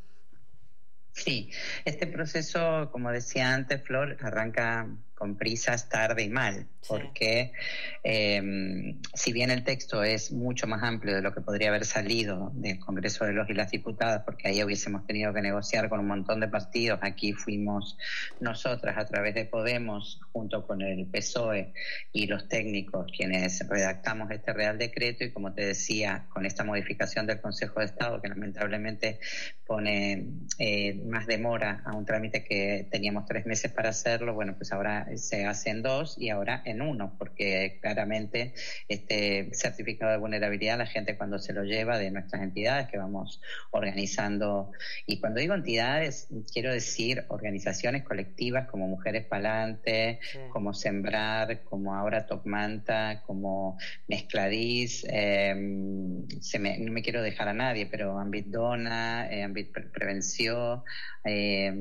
Sí, este proceso, como decía antes, Flor, arranca con prisas, tarde y mal, porque eh, si bien el texto es mucho más amplio de lo que podría haber salido del Congreso de los y las Diputadas, porque ahí hubiésemos tenido que negociar con un montón de partidos, aquí fuimos nosotras a través de Podemos, junto con el P S O E y los técnicos, quienes redactamos este Real Decreto, y como te decía, con esta modificación del Consejo de Estado, que lamentablemente pone eh, más demora a un trámite que teníamos tres meses para hacerlo, bueno, pues ahora se hace en dos y ahora en uno, porque claramente este certificado de vulnerabilidad la gente cuando se lo lleva de nuestras entidades que vamos organizando, y cuando digo entidades quiero decir organizaciones colectivas como Mujeres Pa'lante, sí. como Sembrar, como ahora Tocmanta, como Mezcladís, eh, se me, no me quiero dejar a nadie, pero Ambit Dona, eh, Ambit Pre Prevenció, eh,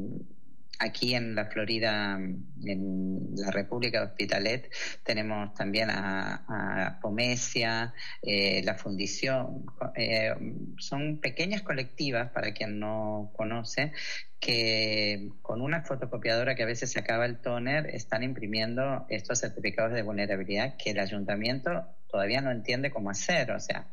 aquí en la Florida, en la República de Hospitalet, tenemos también a, a Pomesia, eh, la Fundición. Eh, son pequeñas colectivas, para quien no conoce, que con una fotocopiadora que a veces se acaba el tóner, están imprimiendo estos certificados de vulnerabilidad que el ayuntamiento todavía no entiende cómo hacer. O sea,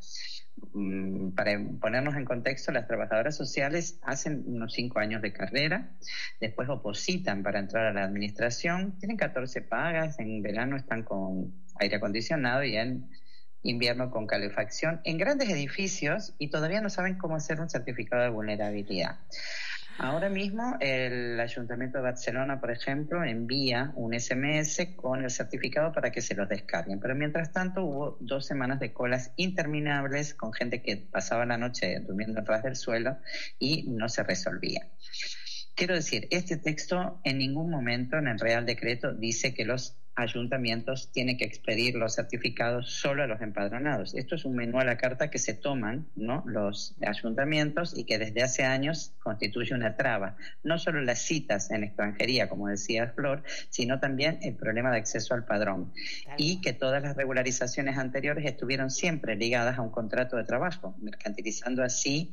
para ponernos en contexto, las trabajadoras sociales hacen unos cinco años de carrera, después opositan para entrar a la administración, tienen catorce pagas, en verano están con aire acondicionado y en invierno con calefacción, en grandes edificios, y todavía no saben cómo hacer un certificado de vulnerabilidad. Ahora mismo el Ayuntamiento de Barcelona, por ejemplo, envía un ese eme ese con el certificado para que se los descarguen. Pero mientras tanto hubo dos semanas de colas interminables con gente que pasaba la noche durmiendo atrás del suelo y no se resolvía. Quiero decir, este texto en ningún momento en el Real Decreto dice que los ayuntamientos tienen que expedir los certificados solo a los empadronados. Esto es un menú a la carta que se toman, ¿no?, los ayuntamientos, y que desde hace años constituye una traba. No solo las citas en extranjería, como decía Flor, sino también el problema de acceso al padrón. Claro. Y que todas las regularizaciones anteriores estuvieron siempre ligadas a un contrato de trabajo, mercantilizando así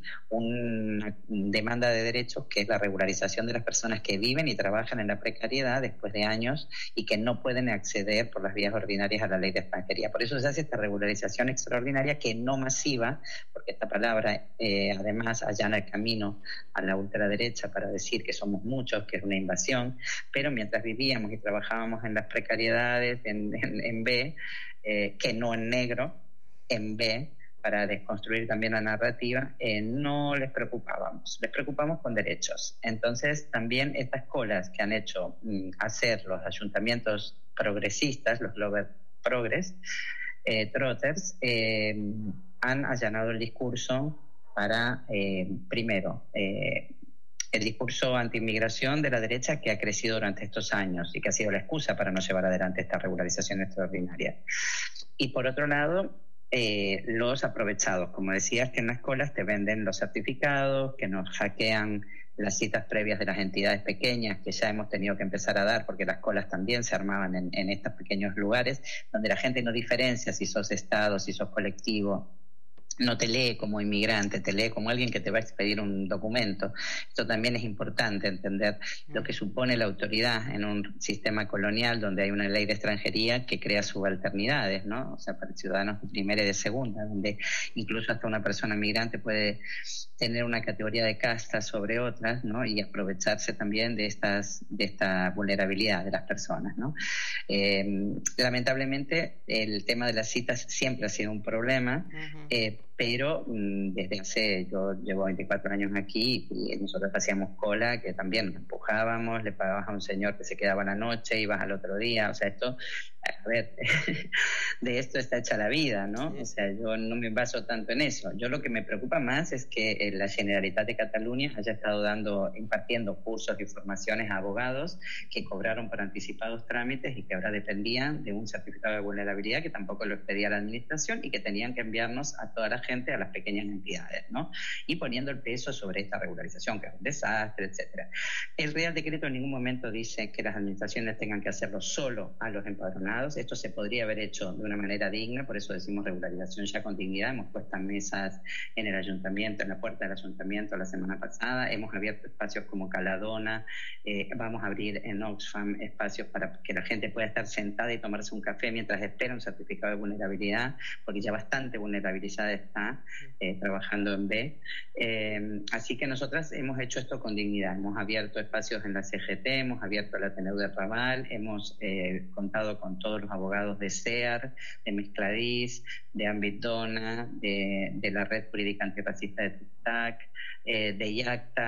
una demanda de derechos que es la regularización de las personas que viven y trabajan en la precariedad después de años y que no pueden acceder por las vías ordinarias a la ley de extranjería. Por eso se hace esta regularización extraordinaria, que no masiva, porque esta palabra eh, además allana el camino a la ultraderecha para decir que somos muchos, que es una invasión, pero mientras vivíamos y trabajábamos en las precariedades, en, en, en B, eh, que no en negro, en B, para desconstruir también la narrativa, eh, no les preocupábamos, les preocupamos con derechos. Entonces también estas colas que han hecho mm, hacer los ayuntamientos progresistas, los Glover Progress, eh, Trotters, eh, han allanado el discurso para, eh, primero, eh, el discurso anti-inmigración de la derecha que ha crecido durante estos años y que ha sido la excusa para no llevar adelante esta regularización extraordinaria. Y por otro lado, Eh, los aprovechados, como decías, que en las colas te venden los certificados, que nos hackean las citas previas de las entidades pequeñas que ya hemos tenido que empezar a dar, porque las colas también se armaban en, en estos pequeños lugares donde la gente no diferencia si sos Estado, si sos colectivo. No te lee como inmigrante, te lee como alguien que te va a expedir un documento. Esto también es importante, entender lo que supone la autoridad en un sistema colonial donde hay una ley de extranjería que crea subalternidades, ¿no? O sea, para ciudadanos de primera y de segunda, donde incluso hasta una persona migrante puede tener una categoría de casta sobre otras, ¿no? Y aprovecharse también de estas de esta vulnerabilidad de las personas, ¿no? Eh, lamentablemente el tema de las citas siempre ha sido un problema, uh-huh. eh, pero mmm, desde hace, yo llevo veinticuatro años aquí y nosotros hacíamos cola, que también empujábamos, le pagabas a un señor que se quedaba la noche, ibas al otro día, o sea, esto, a ver, de esto está hecha la vida, ¿no? O sea, yo no me baso tanto en eso. Yo lo que me preocupa más es que la Generalitat de Cataluña haya estado dando, impartiendo cursos y formaciones a abogados que cobraron por anticipados trámites y que ahora dependían de un certificado de vulnerabilidad que tampoco lo expedía la administración y que tenían que enviarnos a toda la gente, a las pequeñas entidades, ¿no? Y poniendo el peso sobre esta regularización, que es un desastre, etcétera. El Real Decreto en ningún momento dice que las administraciones tengan que hacerlo solo a los empadronados. Esto se podría haber hecho de una manera digna, por eso decimos regularización ya con dignidad. Hemos puesto mesas en el ayuntamiento, en la puerta del ayuntamiento la semana pasada, hemos abierto espacios como Caladona, eh, vamos a abrir en Oxfam espacios para que la gente pueda estar sentada y tomarse un café mientras espera un certificado de vulnerabilidad, porque ya bastante vulnerabilizada está eh, trabajando en B. Eh, así que nosotras hemos hecho esto con dignidad, hemos abierto espacios en la C G T, hemos abierto la T N U de Raval, hemos eh, contado con todos los abogados de C E A R, de Mezcladís, de Ambit Dona, de, de la Red Jurídica Antirracista de TUCTAC, eh, de IACTA,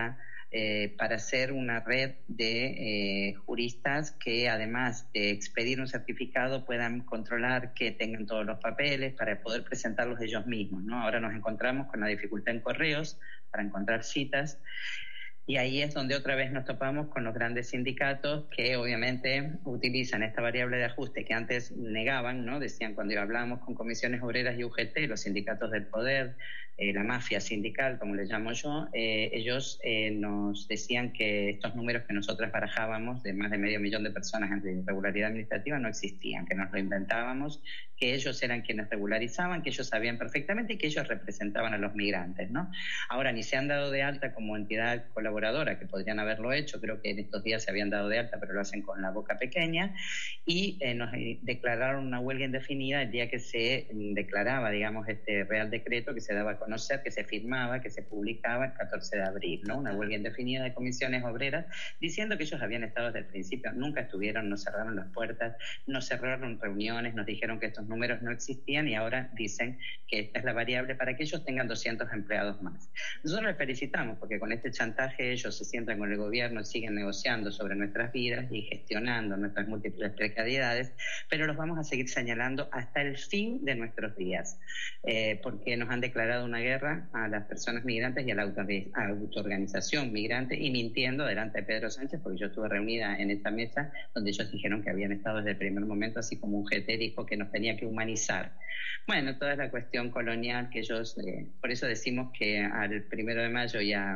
eh, para hacer una red de eh, juristas que, además de expedir un certificado, puedan controlar que tengan todos los papeles para poder presentarlos ellos mismos, ¿no? Ahora nos encontramos con la dificultad en correos para encontrar citas. Y ahí es donde otra vez nos topamos con los grandes sindicatos que obviamente utilizan esta variable de ajuste que antes negaban, ¿no? Decían, cuando hablábamos con comisiones obreras y U G T, los sindicatos del poder, eh, la mafia sindical, como le llamo yo, eh, ellos eh, nos decían que estos números que nosotros barajábamos de más de medio millón de personas en irregularidad administrativa no existían, que nos lo inventábamos, que ellos eran quienes regularizaban, que ellos sabían perfectamente y que ellos representaban a los migrantes, ¿no? Ahora, ni se han dado de alta como entidad colaboradora, que podrían haberlo hecho, creo que en estos días se habían dado de alta, pero lo hacen con la boca pequeña, y eh, nos declararon una huelga indefinida el día que se declaraba, digamos, este Real Decreto, que se daba a conocer, que se firmaba, que se publicaba el catorce de abril, ¿no? Una huelga indefinida de comisiones obreras, diciendo que ellos habían estado desde el principio, nunca estuvieron, no cerraron las puertas, no cerraron reuniones, nos dijeron que estos números no existían y ahora dicen que esta es la variable para que ellos tengan doscientos empleados más. Nosotros les felicitamos porque con este chantaje ellos se sientan con el gobierno y siguen negociando sobre nuestras vidas y gestionando nuestras múltiples precariedades, pero los vamos a seguir señalando hasta el fin de nuestros días, eh, porque nos han declarado una guerra a las personas migrantes y a la autoorganización migrante, y mintiendo delante de Pedro Sánchez, porque yo estuve reunida en esta mesa donde ellos dijeron que habían estado desde el primer momento, así como un G T dijo que nos tenía que humanizar. Bueno, toda la cuestión colonial que ellos, eh, por eso decimos que al primero de mayo ya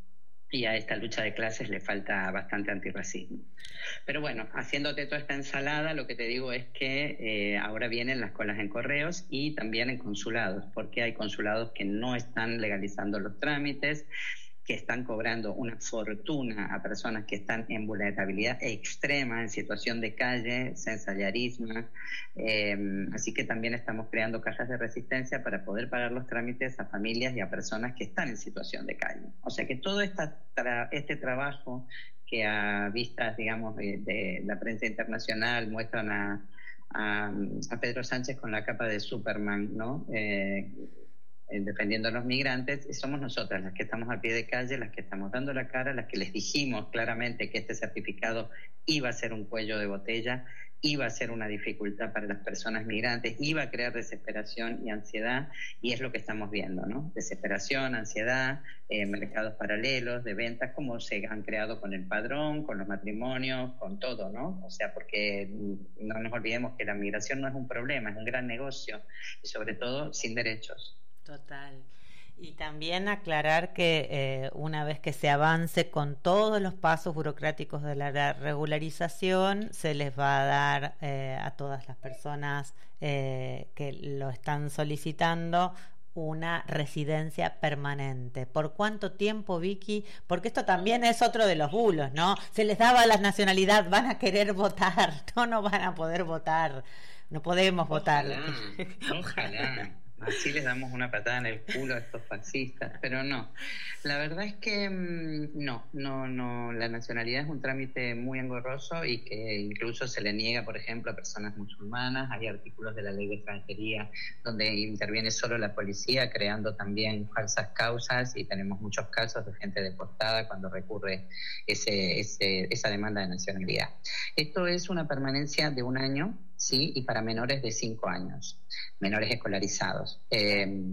y a esta lucha de clases le falta bastante antirracismo. Pero bueno, haciéndote toda esta ensalada, lo que te digo es que eh, ahora vienen las colas en correos y también en consulados, porque hay consulados que no están legalizando los trámites, que están cobrando una fortuna a personas que están en vulnerabilidad extrema, en situación de calle, sensallarismo. Eh, así que también estamos creando cajas de resistencia para poder pagar los trámites a familias y a personas que están en situación de calle. O sea que todo esta tra- este trabajo que a vistas, digamos, de, de la prensa internacional muestran a, a, a Pedro Sánchez con la capa de Superman, ¿no? Eh, defendiendo a los migrantes, somos nosotras las que estamos al pie de calle, las que estamos dando la cara, las que les dijimos claramente que este certificado iba a ser un cuello de botella, iba a ser una dificultad para las personas migrantes, iba a crear desesperación y ansiedad, y es lo que estamos viendo, ¿no? Desesperación, ansiedad, eh, mercados paralelos de ventas, como se han creado con el padrón, con los matrimonios, con todo, ¿no? O sea, porque no nos olvidemos que la migración no es un problema, es un gran negocio, y sobre todo sin derechos. Total. Y también aclarar que eh, una vez que se avance con todos los pasos burocráticos de la regularización, se les va a dar eh, a todas las personas eh, que lo están solicitando una residencia permanente. ¿Por cuánto tiempo, Vicky? Porque esto también es otro de los bulos, ¿no? Se les daba la nacionalidad, van a querer votar, no, no van a poder votar, no podemos Ojalá, votar. Ojalá. Así les damos una patada en el culo a estos fascistas, pero no. La verdad es que no, no, no. La nacionalidad es un trámite muy engorroso y que incluso se le niega, por ejemplo, a personas musulmanas. Hay artículos de la ley de extranjería donde interviene solo la policía, creando también falsas causas, y tenemos muchos casos de gente deportada cuando recurre ese, ese, esa demanda de nacionalidad. Esto es una permanencia de un año, sí, y para menores de cinco años, menores escolarizados. Eh,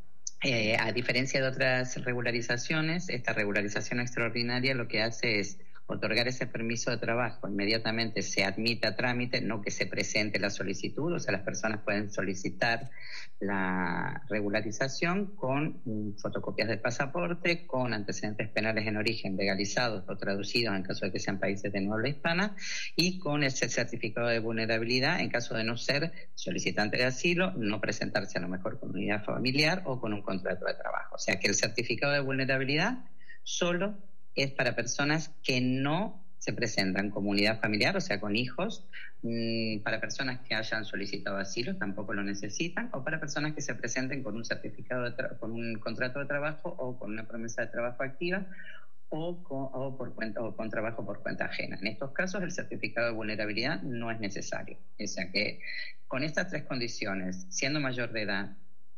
eh, a diferencia de otras regularizaciones, esta regularización extraordinaria lo que hace es otorgar ese permiso de trabajo, inmediatamente se admite a trámite, no que se presente la solicitud, o sea, las personas pueden solicitar la regularización con mm, fotocopias del pasaporte, con antecedentes penales en origen legalizados o traducidos en caso de que sean países de no habla hispana, y con ese certificado de vulnerabilidad en caso de no ser solicitante de asilo, no presentarse a lo mejor con unidad familiar o con un contrato de trabajo. O sea que el certificado de vulnerabilidad solo es para personas que no se presentan como unidad familiar, o sea, con hijos, mmm, para personas que hayan solicitado asilo tampoco lo necesitan, o para personas que se presenten con un certificado, de tra- con un contrato de trabajo o con una promesa de trabajo activa, o con, o por cuenta, o con trabajo por cuenta ajena. En estos casos el certificado de vulnerabilidad no es necesario. O sea que con estas tres condiciones, siendo mayor de edad,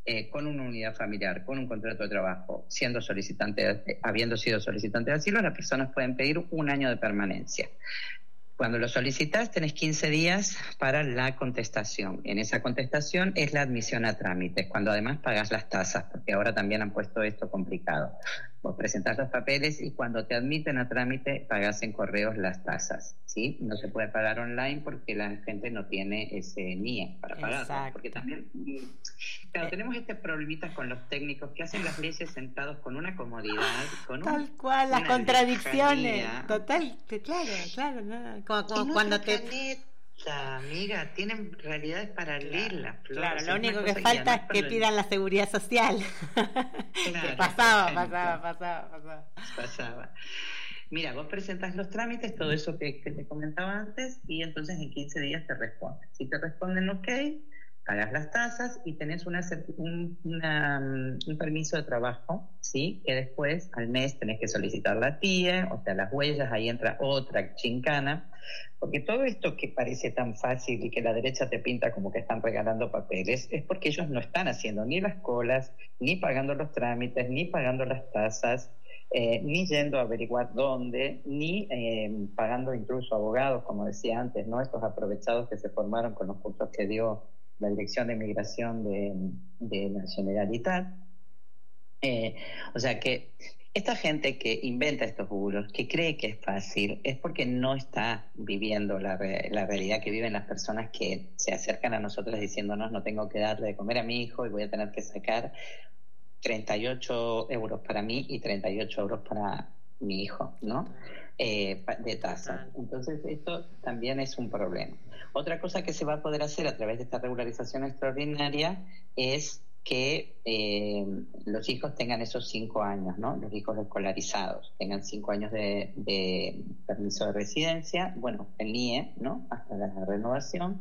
eh, con una unidad familiar, con un contrato de trabajo, siendo solicitante, eh, habiendo sido solicitante de asilo, las personas pueden pedir un año de permanencia. Cuando lo solicitas, tenés quince días para la contestación. En esa contestación es la admisión a trámites, cuando además pagas las tasas, porque ahora también han puesto esto complicado. Vos presentás los papeles y cuando te admiten a trámite, pagás en correos las tasas, ¿sí? No se puede pagar online porque la gente no tiene ese N I E para pagar. Porque también, claro, tenemos este problemitas con los técnicos que hacen las leyes sentados con una comodidad, con Tal un, cual, las contradicciones. lejanía. Total, que claro, claro, no. Como, como En cuando otro te... planeta, amiga, tienen realidades paralelas. Claro, Flor, o sea, lo único una que cosa falta es además que cuando- pidan la seguridad social. Claro, Que pasaba, por ejemplo. pasaba, pasaba, pasaba. pasaba. Mira, vos presentas los trámites, todo eso que, que te comentaba antes, y entonces en quince días te responden. Si te responden ok, pagas las tasas y tenés una, cer- un, una, mm, un permiso de trabajo, ¿sí? Que después al mes tenés que solicitar la T I E, o sea, las huellas, ahí entra otra chincana, porque todo esto que parece tan fácil y que la derecha te pinta como que están regalando papeles, es porque ellos no están haciendo ni las colas, ni pagando los trámites, ni pagando las tasas, eh, ni yendo a averiguar dónde, ni eh, pagando incluso abogados, como decía antes, ¿no? Estos aprovechados que se formaron con los cursos que dio la Dirección de Migración de, de la Generalitat. Eh, o sea que esta gente que inventa estos bulos, que cree que es fácil, es porque no está viviendo la, re- la realidad que viven las personas que se acercan a nosotros diciéndonos no tengo que darle de comer a mi hijo y voy a tener que sacar treinta y ocho euros para mí y treinta y ocho euros para mi hijo, ¿no? Eh, pa- de tasa. Entonces esto también es un problema. Otra cosa que se va a poder hacer a través de esta regularización extraordinaria es que eh, los hijos tengan esos cinco años, ¿no? Los hijos escolarizados tengan cinco años de, de permiso de residencia, bueno, el N I E, ¿no? Hasta la renovación.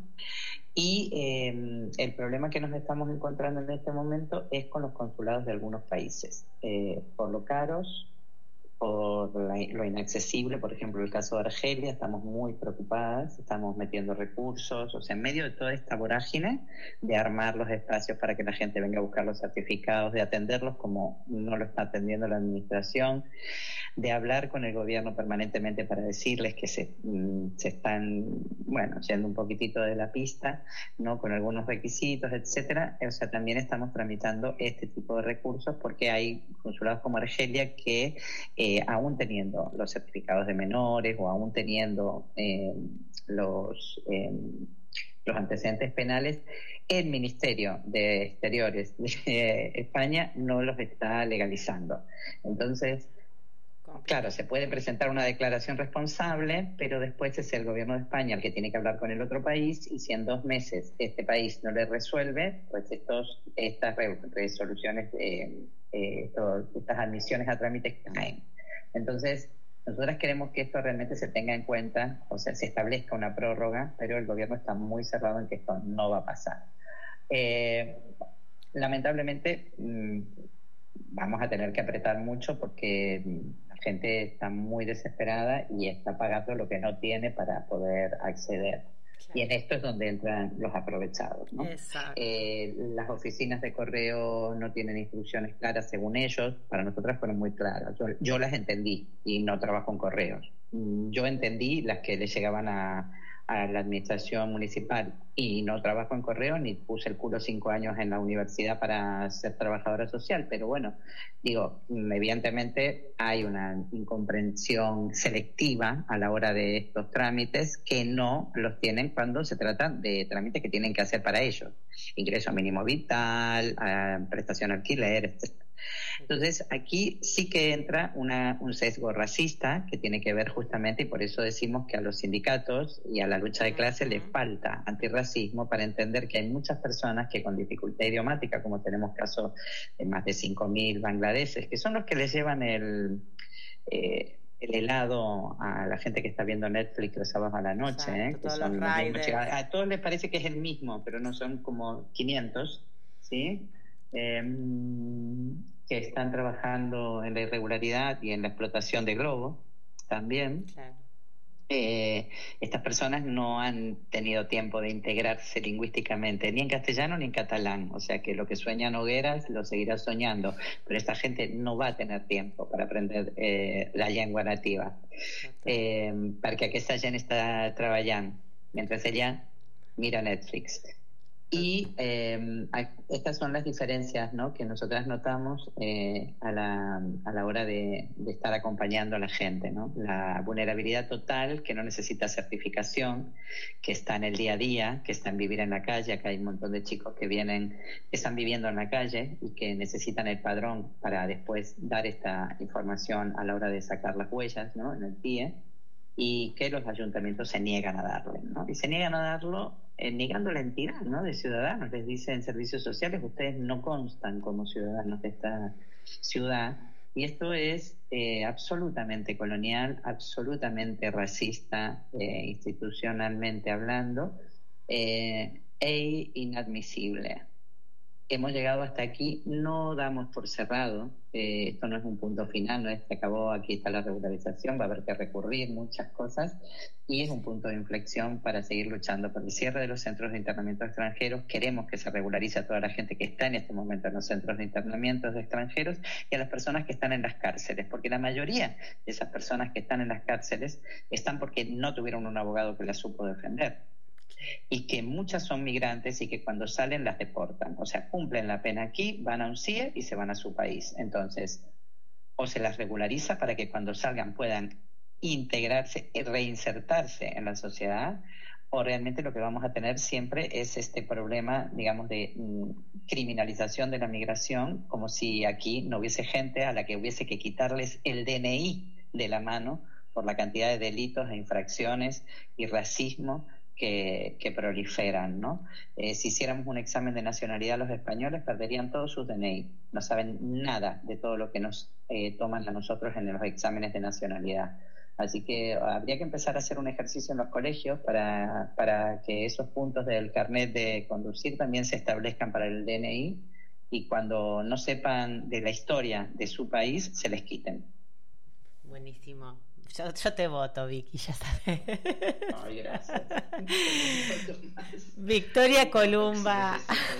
Y eh, el problema que nos estamos encontrando en este momento es con los consulados de algunos países, eh, por lo caros, por la, lo inaccesible. Por ejemplo, el caso de Argelia, estamos muy preocupadas, estamos metiendo recursos, o sea, en medio de toda esta vorágine de armar los espacios para que la gente venga a buscar los certificados, de atenderlos como no lo está atendiendo la administración, de hablar con el gobierno permanentemente para decirles que se, mm, se están, bueno, yendo un poquitito de la pista, ¿no? Con algunos requisitos, etcétera. O sea, también estamos tramitando este tipo de recursos porque hay consulados como Argelia que eh, aún teniendo los certificados de menores o aún teniendo eh, los, eh, los antecedentes penales, el Ministerio de Exteriores de España no los está legalizando. Entonces, claro, se puede presentar una declaración responsable, pero después es el gobierno de España el que tiene que hablar con el otro país, y si en dos meses este país no le resuelve, pues estos, estas re- resoluciones, eh, eh, estos- estas admisiones a trámite caen. Entonces, nosotras queremos que esto realmente se tenga en cuenta, o sea, se establezca una prórroga, pero el gobierno está muy cerrado en que esto no va a pasar. Eh, lamentablemente, mmm, vamos a tener que apretar mucho porque la gente está muy desesperada y está pagando lo que no tiene para poder acceder. Claro. Y en esto es donde entran los aprovechados, ¿no? Eh, las oficinas de correo no tienen instrucciones claras según ellos. Para nosotras fueron muy claras. Yo, yo las entendí y no trabajo en correos. Yo entendí las que le llegaban a, a la administración municipal y no trabajo en correo ni puse el culo cinco años en la universidad para ser trabajadora social, pero bueno, digo, evidentemente hay una incomprensión selectiva a la hora de estos trámites que no los tienen cuando se trata de trámites que tienen que hacer para ellos, ingreso mínimo vital, eh, prestación alquiler, etcétera. Entonces aquí sí que entra una, un sesgo racista que tiene que ver justamente, y por eso decimos que a los sindicatos y a la lucha de clase les falta antirracismo para entender que hay muchas personas que con dificultad idiomática, como tenemos casos de más de cinco mil bangladeses, que son los que les llevan el, eh, el helado a la gente que está viendo Netflix los sábados a la noche. Exacto, ¿eh? Que son los mismos, a, a todos les parece que es el mismo, pero no, son como quinientos, ¿sí? Eh, que están trabajando en la irregularidad y en la explotación de globo también. Claro. Eh, estas personas no han tenido tiempo de integrarse lingüísticamente, ni en castellano ni en catalán, o sea que lo que sueña Nogueras lo seguirá soñando, pero esta gente no va a tener tiempo para aprender eh, la lengua nativa, eh, perquè aquesta gent està treballant mientras ella mira Netflix. Y eh, estas son las diferencias, ¿no?, que nosotras notamos eh, a, la, a la hora de, de estar acompañando a la gente, ¿no? La vulnerabilidad total, que no necesita certificación, que está en el día a día, que está en vivir en la calle. Acá hay un montón de chicos que vienen, que están viviendo en la calle y que necesitan el padrón para después dar esta información a la hora de sacar las huellas, ¿no?, en el P I E, y que los ayuntamientos se niegan a darle, ¿no? Y se niegan a darlo eh, negando la entidad, ¿no?, de ciudadanos. Les dicen servicios sociales, ustedes no constan como ciudadanos de esta ciudad. Y esto es eh, absolutamente colonial, absolutamente racista, eh, institucionalmente hablando, eh, e inadmisible. Hemos llegado hasta aquí, no damos por cerrado, eh, esto no es un punto final, no es que acabó, aquí está la regularización, va a haber que recurrir muchas cosas, y es un punto de inflexión para seguir luchando por el cierre de los centros de internamiento de extranjeros. Queremos que se regularice a toda la gente que está en este momento en los centros de internamiento de extranjeros y a las personas que están en las cárceles, porque la mayoría de esas personas que están en las cárceles están porque no tuvieron un abogado que las supo defender. Y que muchas son migrantes y que cuando salen las deportan, o sea, cumplen la pena aquí, van a un C I E y se van a su país. Entonces, o se las regulariza para que cuando salgan puedan integrarse y reinsertarse en la sociedad, o realmente lo que vamos a tener siempre es este problema, digamos, de mm, criminalización de la migración, como si aquí no hubiese gente a la que hubiese que quitarles el D N I de la mano por la cantidad de delitos e infracciones y racismo Que, que proliferan, ¿no? Eh, si hiciéramos un examen de nacionalidad, los españoles perderían todos sus D N I. No saben nada de todo lo que nos eh, toman a nosotros en los exámenes de nacionalidad. Así que habría que empezar a hacer un ejercicio en los colegios para, para que esos puntos del carnet de conducir también se establezcan para el D N I, y cuando no sepan de la historia de su país, se les quiten. Buenísimo. Yo, yo te voto, Vicky, ya sabes. Ay, gracias. Victoria Columba.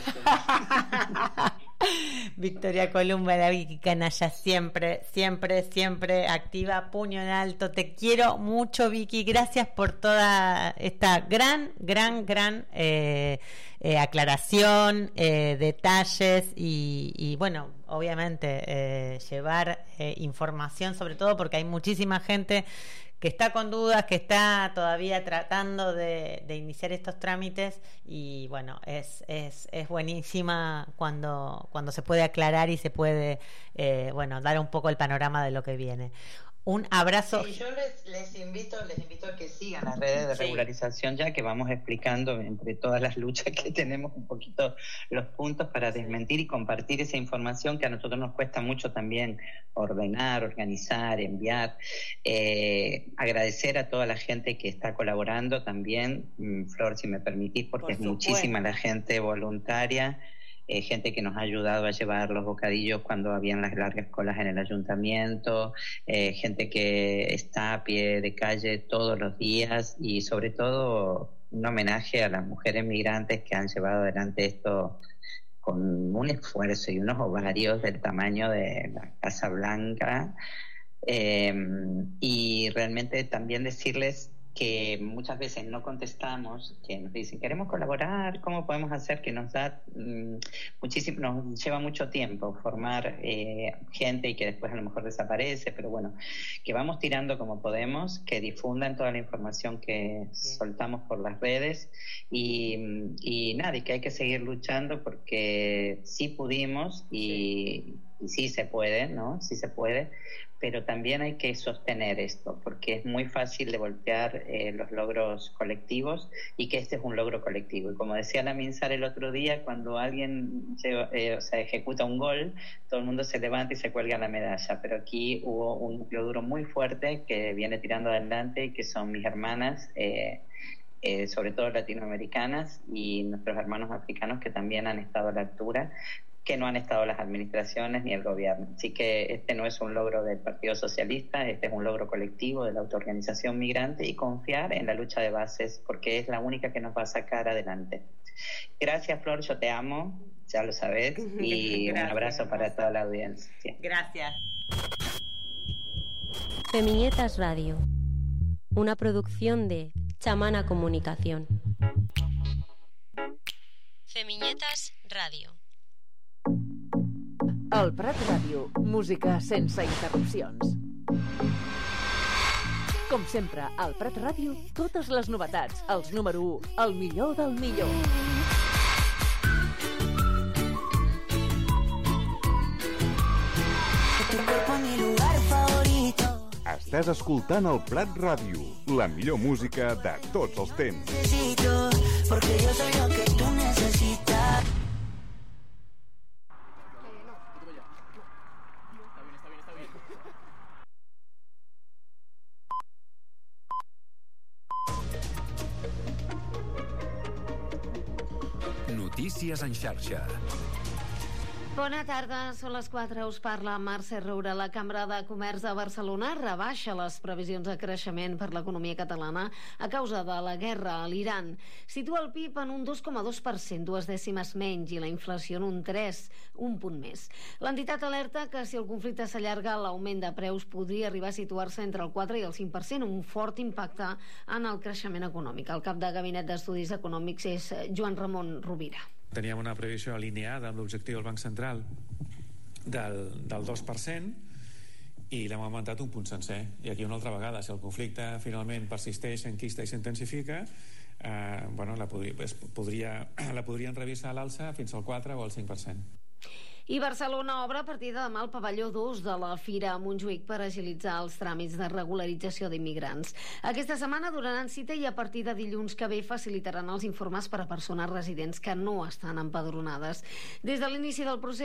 Victoria Columba, la Vicky Canalla, siempre, siempre, siempre activa, puño en alto. Te quiero mucho, Vicky. Gracias por toda esta gran, gran, gran eh, eh, aclaración, eh, detalles y, y bueno, obviamente eh, llevar eh, información, sobre todo porque hay muchísima gente que está con dudas, que está todavía tratando de, de iniciar estos trámites, y bueno, es, es, es buenísima cuando, cuando se puede aclarar y se puede eh, bueno, dar un poco el panorama de lo que viene. Un abrazo. Sí, yo les, les invito les invito a que sigan las redes de regularización, ya que vamos explicando entre todas las luchas que tenemos un poquito los puntos para desmentir y compartir esa información que a nosotros nos cuesta mucho también ordenar, organizar, enviar. Eh, agradecer a toda la gente que está colaborando también, Flor, si me permitís, porque Por es supuesto. Muchísima la gente voluntaria. Eh, gente que nos ha ayudado a llevar los bocadillos cuando habían las largas colas en el ayuntamiento, eh, gente que está a pie de calle todos los días, y sobre todo un homenaje a las mujeres migrantes que han llevado adelante esto con un esfuerzo y unos ovarios del tamaño de la Casa Blanca, eh, y realmente también decirles que muchas veces no contestamos, que nos dicen queremos colaborar, ¿cómo podemos hacer? Que nos da mmm, muchísimo, nos lleva mucho tiempo formar eh, gente y que después a lo mejor desaparece, pero bueno, que vamos tirando como podemos, que difundan toda la información que sí. soltamos por las redes, y, y nada, y que hay que seguir luchando porque sí pudimos y sí, y sí se puede, ¿no? Sí se puede, pero también hay que sostener esto, porque es muy fácil de voltear eh, los logros colectivos, y que este es un logro colectivo. Y como decía la Minsar el otro día, cuando alguien lleva, eh, o sea, ejecuta un gol, todo el mundo se levanta y se cuelga la medalla, pero aquí hubo un núcleo duro muy fuerte que viene tirando adelante, y que son mis hermanas, eh, eh, sobre todo latinoamericanas, y nuestros hermanos africanos que también han estado a la altura, que no han estado las administraciones ni el gobierno. Así que este no es un logro del Partido Socialista, este es un logro colectivo de la autoorganización migrante, y confiar en la lucha de bases, porque es la única que nos va a sacar adelante. Gracias, Flor, yo te amo, ya lo sabes, y un abrazo para toda la audiencia. Gracias. Femiñetas Radio, una producción de Chamana Comunicación. Femiñetas Radio. El Prat Ràdio, música sense interrupcions. Com sempre, al Prat Ràdio, totes les novetats, els número u, el millor del millor. Estàs escoltant el Prat Ràdio, la millor música de tots els temps. Porque yo soy lo que tú necesitas. Notícies en xarxa. Bona tarda, són les quatre, us parla Mercè Roura. La Cambra de Comerç de Barcelona rebaixa les previsions de creixement per l'economia catalana a causa de la guerra a l'Iran. Situa el P I B en un dos coma dos per cent, dues dècimes menys, i la inflació en un tres, un punt més. L'entitat alerta que si el conflicte s'allarga, l'augment de preus podria arribar a situar-se entre el quatre i el cinc per cent, un fort impacte en el creixement econòmic. El cap de Gabinet d'Estudis Econòmics és Joan Ramon Rovira. Teníem una previsió alineada amb l'objectiu del Banc Central del, del dos per cent i l'hem augmentat un punt sencer. I aquí una altra vegada, si el conflicte finalment persisteix, s'enquista i s'intensifica, eh, bueno, la, podria, es podria, la podrien revisar a l'alça fins al quatre o al cinc per cent. I Barcelona obre a partir de demà el pavelló dos de la Fira a Montjuïc per agilitzar els tràmits de regularització d'immigrants. Aquesta setmana donaran cita i a partir de dilluns que ve facilitaran els informes per a persones residents que no estan empadronades. Des de l'inici del procés